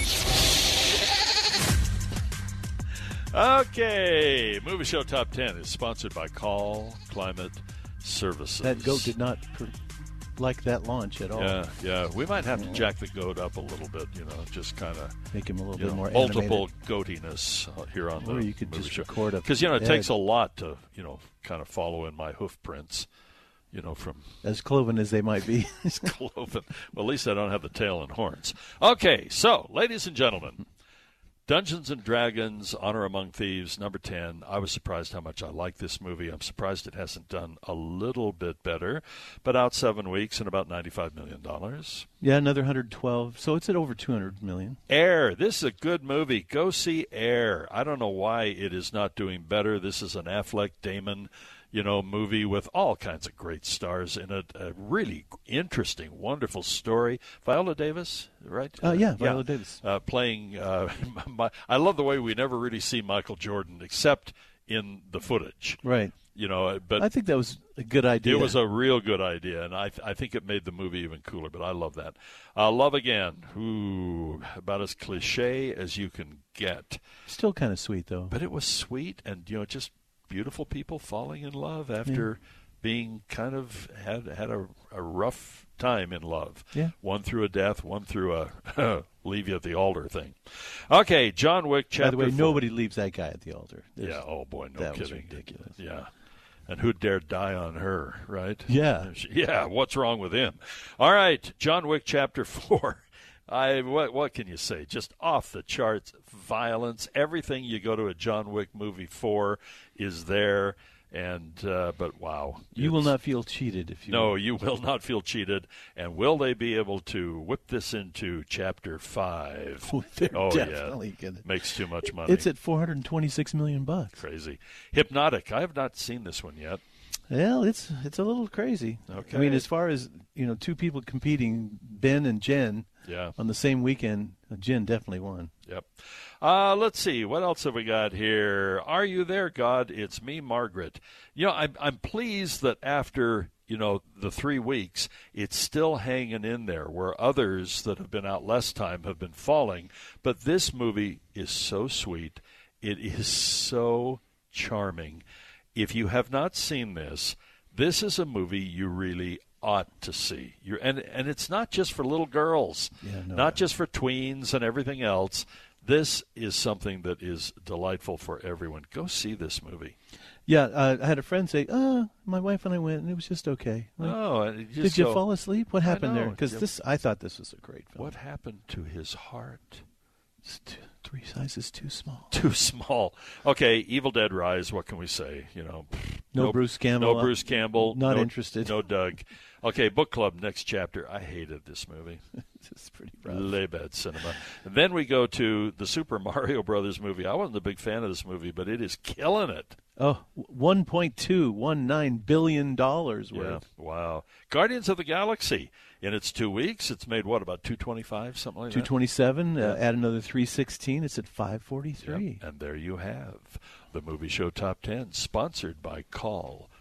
one. Okay, Movie Show Top ten is sponsored by Call Climate Services. That goat did not pr- like that launch at all. Yeah, yeah. We might have to jack the goat up a little bit, you know, just kind of make him a little you bit know, more multiple animated. goatiness uh, here on the Or you could movie just show. record a Because you know it head. takes a lot to you know kind of follow in my hoof prints, you know, from As cloven as they might be. cloven. Well, at least I don't have the tail and horns. Okay, so ladies and gentlemen. Dungeons and Dragons, Honor Among Thieves, number ten. I was surprised how much I like this movie. I'm surprised it hasn't done a little bit better, but out seven weeks and about ninety-five million dollars. Yeah, another one hundred twelve. So it's at over two hundred million. Air. This is a good movie. Go see Air. I don't know why it is not doing better. This is an Affleck, Damon, you know, movie with all kinds of great stars in it. A really interesting, wonderful story. Viola Davis, right? Uh, yeah, Viola Davis. Uh, playing, uh, my, I love the way we never really see Michael Jordan except in the footage. Right. You know, but I think that was a good idea. it was a real good idea, and I th- I think it made the movie even cooler, but I love that. Uh, Love Again, ooh, about as cliche as you can get. Still kind of sweet, though. But it was sweet and, you know, just beautiful people falling in love after Yeah. being kind of had had a, a rough time in love. Yeah. One through a death, one through a leave you at the altar thing. Okay, John Wick chapter By the way, four. nobody leaves that guy at the altar. There's- Yeah, oh boy, no that kidding. was ridiculous. Yeah. And who dared die on her, right? Yeah. Yeah, what's wrong with him? All right, John Wick chapter four. I what what can you say? Just off the charts violence. Everything you go to a John Wick movie for is there. And uh, but wow, You will it's- not feel cheated if you. No, you will not feel cheated. And will they be able to whip this into chapter five? Oh, they're oh definitely yeah, gonna- makes too much money. It's at four hundred twenty-six million bucks. Crazy. Hypnotic. I have not seen this one yet. Well, it's it's a little crazy. Okay. I mean, as far as you know, two people competing, Ben and Jen. Yeah. On the same weekend, Jen definitely won. Yep. Uh, let's see. What else have we got here? Are you there, God? It's me, Margaret. You know, I'm, I'm pleased that after, you know, the three weeks, it's still hanging in there, where others that have been out less time have been falling. But this movie is so sweet. It is so charming. If you have not seen this, this is a movie you really ought to see. You're, and and it's not just for little girls, Yeah, no. not just for tweens and everything else. This is something that is delightful for everyone. Go see this movie. Yeah, uh, I had a friend say, "Uh, my wife and I went, and it was just okay." Like, Oh, and you just did you go- fall asleep? What I happened there? know. Because Yeah. this, I thought this was a great film. What happened to his heart? It's too, three sizes too small. Too small. Okay, Evil Dead Rise. What can we say? You know, No Bruce Campbell. No Bruce Campbell. Not no, interested. No Doug. Okay, book club. Next chapter. I hated this movie. It's pretty rough. Le bad cinema. And then we go to the Super Mario Brothers movie. I wasn't a big fan of this movie, but it is killing it. Oh, one point two one nine billion dollars Yeah. worth. Wow. Guardians of the Galaxy. In its two weeks, it's made what, about two twenty-five, something like Two that. twenty-seven. Yeah. Uh, add another three sixteen. It's at five forty-three. Yep. And there you have the Movie Show Top ten, sponsored by Call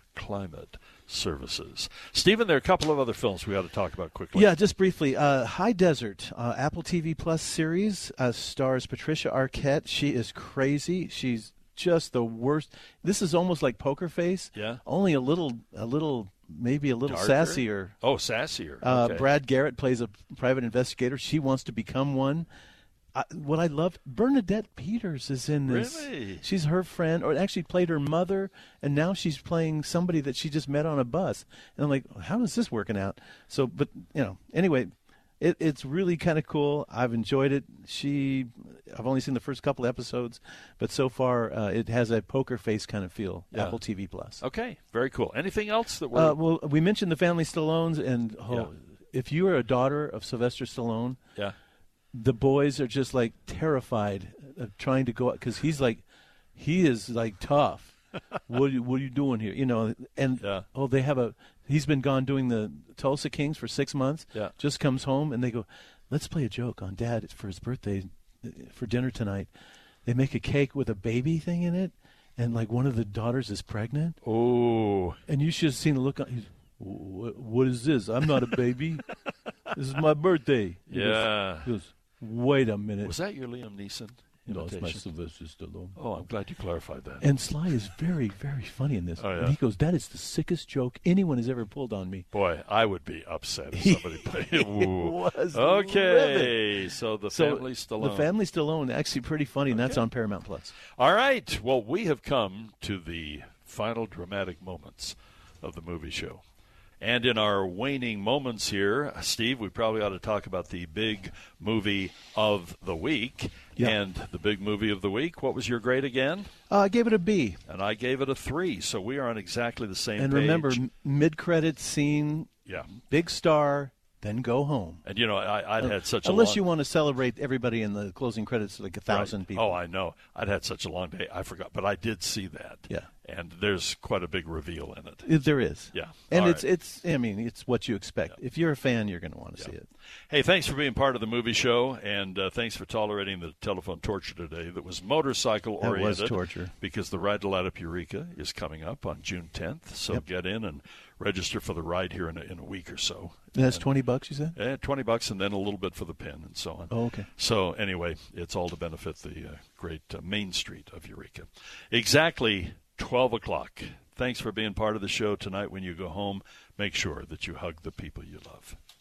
Climate Services. Stephen, there are a couple of other films we ought to talk about quickly. Yeah, just briefly. Uh, High Desert, uh, Apple T V Plus series, uh, stars Patricia Arquette. She is crazy. She's just the worst. This is almost like Poker Face. Yeah. Only a little, a little, maybe a little Darker? sassier. Oh, sassier. Uh, Okay. Brad Garrett plays a private investigator. She wants to become one. Uh, what I love, Bernadette Peters is in this. Really? She's her friend, or actually played her mother, and now she's playing somebody that she just met on a bus. And I'm like, how is this working out? So, but, you know, anyway, it, it's really kind of cool. I've enjoyed it. She, I've only seen the first couple episodes, but so far uh, it has a Poker Face kind of feel. Yeah. Apple T V Plus. Okay, very cool. Anything else that we're... Uh, well, we mentioned the Family Stallones, and oh, Yeah. if you are a daughter of Sylvester Stallone, yeah. the boys are just like terrified of trying to go out because he's like, he is like tough. what are you, what are you doing here? You know, and Yeah. oh, they have a. He's been gone doing the Tulsa Kings for six months. Yeah. Just comes home and they go, let's play a joke on Dad. It's for his birthday, for dinner tonight. They make a cake with a baby thing in it, and like one of the daughters is pregnant. Oh. And you should have seen the look on. He's, what, what is this? I'm not a baby. This is my birthday. He goes- Yeah. He goes, wait a minute. Was that your Liam Neeson No, it's my imitation? Sylvester Stallone. Oh, I'm glad you clarified that. And Sly is very, very funny in this. Oh, yeah. And he goes, that is the sickest joke anyone has ever pulled on me. Boy, I would be upset if somebody played it. was Okay, livid. so the So, Family Stallone. The Family Stallone, actually pretty funny, and that's on Paramount Plus. All right. Well, we have come to the final dramatic moments of the movie show. And in our waning moments here, Steve, we probably ought to talk about the big movie of the week. Yeah. And the big movie of the week, what was your grade again? Uh, I gave it a B. And I gave it a three. So we are on exactly the same And page. remember, m- mid-credit scene, Yeah. big star, then go home. And, you know, I, I'd had such a Unless long... you want to celebrate everybody in the closing credits, like a thousand Right. people. Oh, I know. I'd had such a long day. I forgot. But I did see that. Yeah. And there's quite a big reveal in it. It- There is. Yeah. And All it's, right. it's. I mean, it's what you expect. If you're a fan, you're going to want to see it. Hey, thanks for being part of the movie show, and uh, thanks for tolerating the telephone torture today that was motorcycle-oriented. That was torture. Because the Ride to Light Up Eureka is coming up on June tenth, so Yep. get in and register for the ride here in a, in a week or so. And that's And- twenty bucks, you said? Eh, twenty bucks, and then a little bit for the pin and so on. Oh, okay. So anyway, it's all to benefit the uh, great uh, Main Street of Eureka. Exactly twelve o'clock. Thanks for being part of the show tonight. When you go home, make sure that you hug the people you love.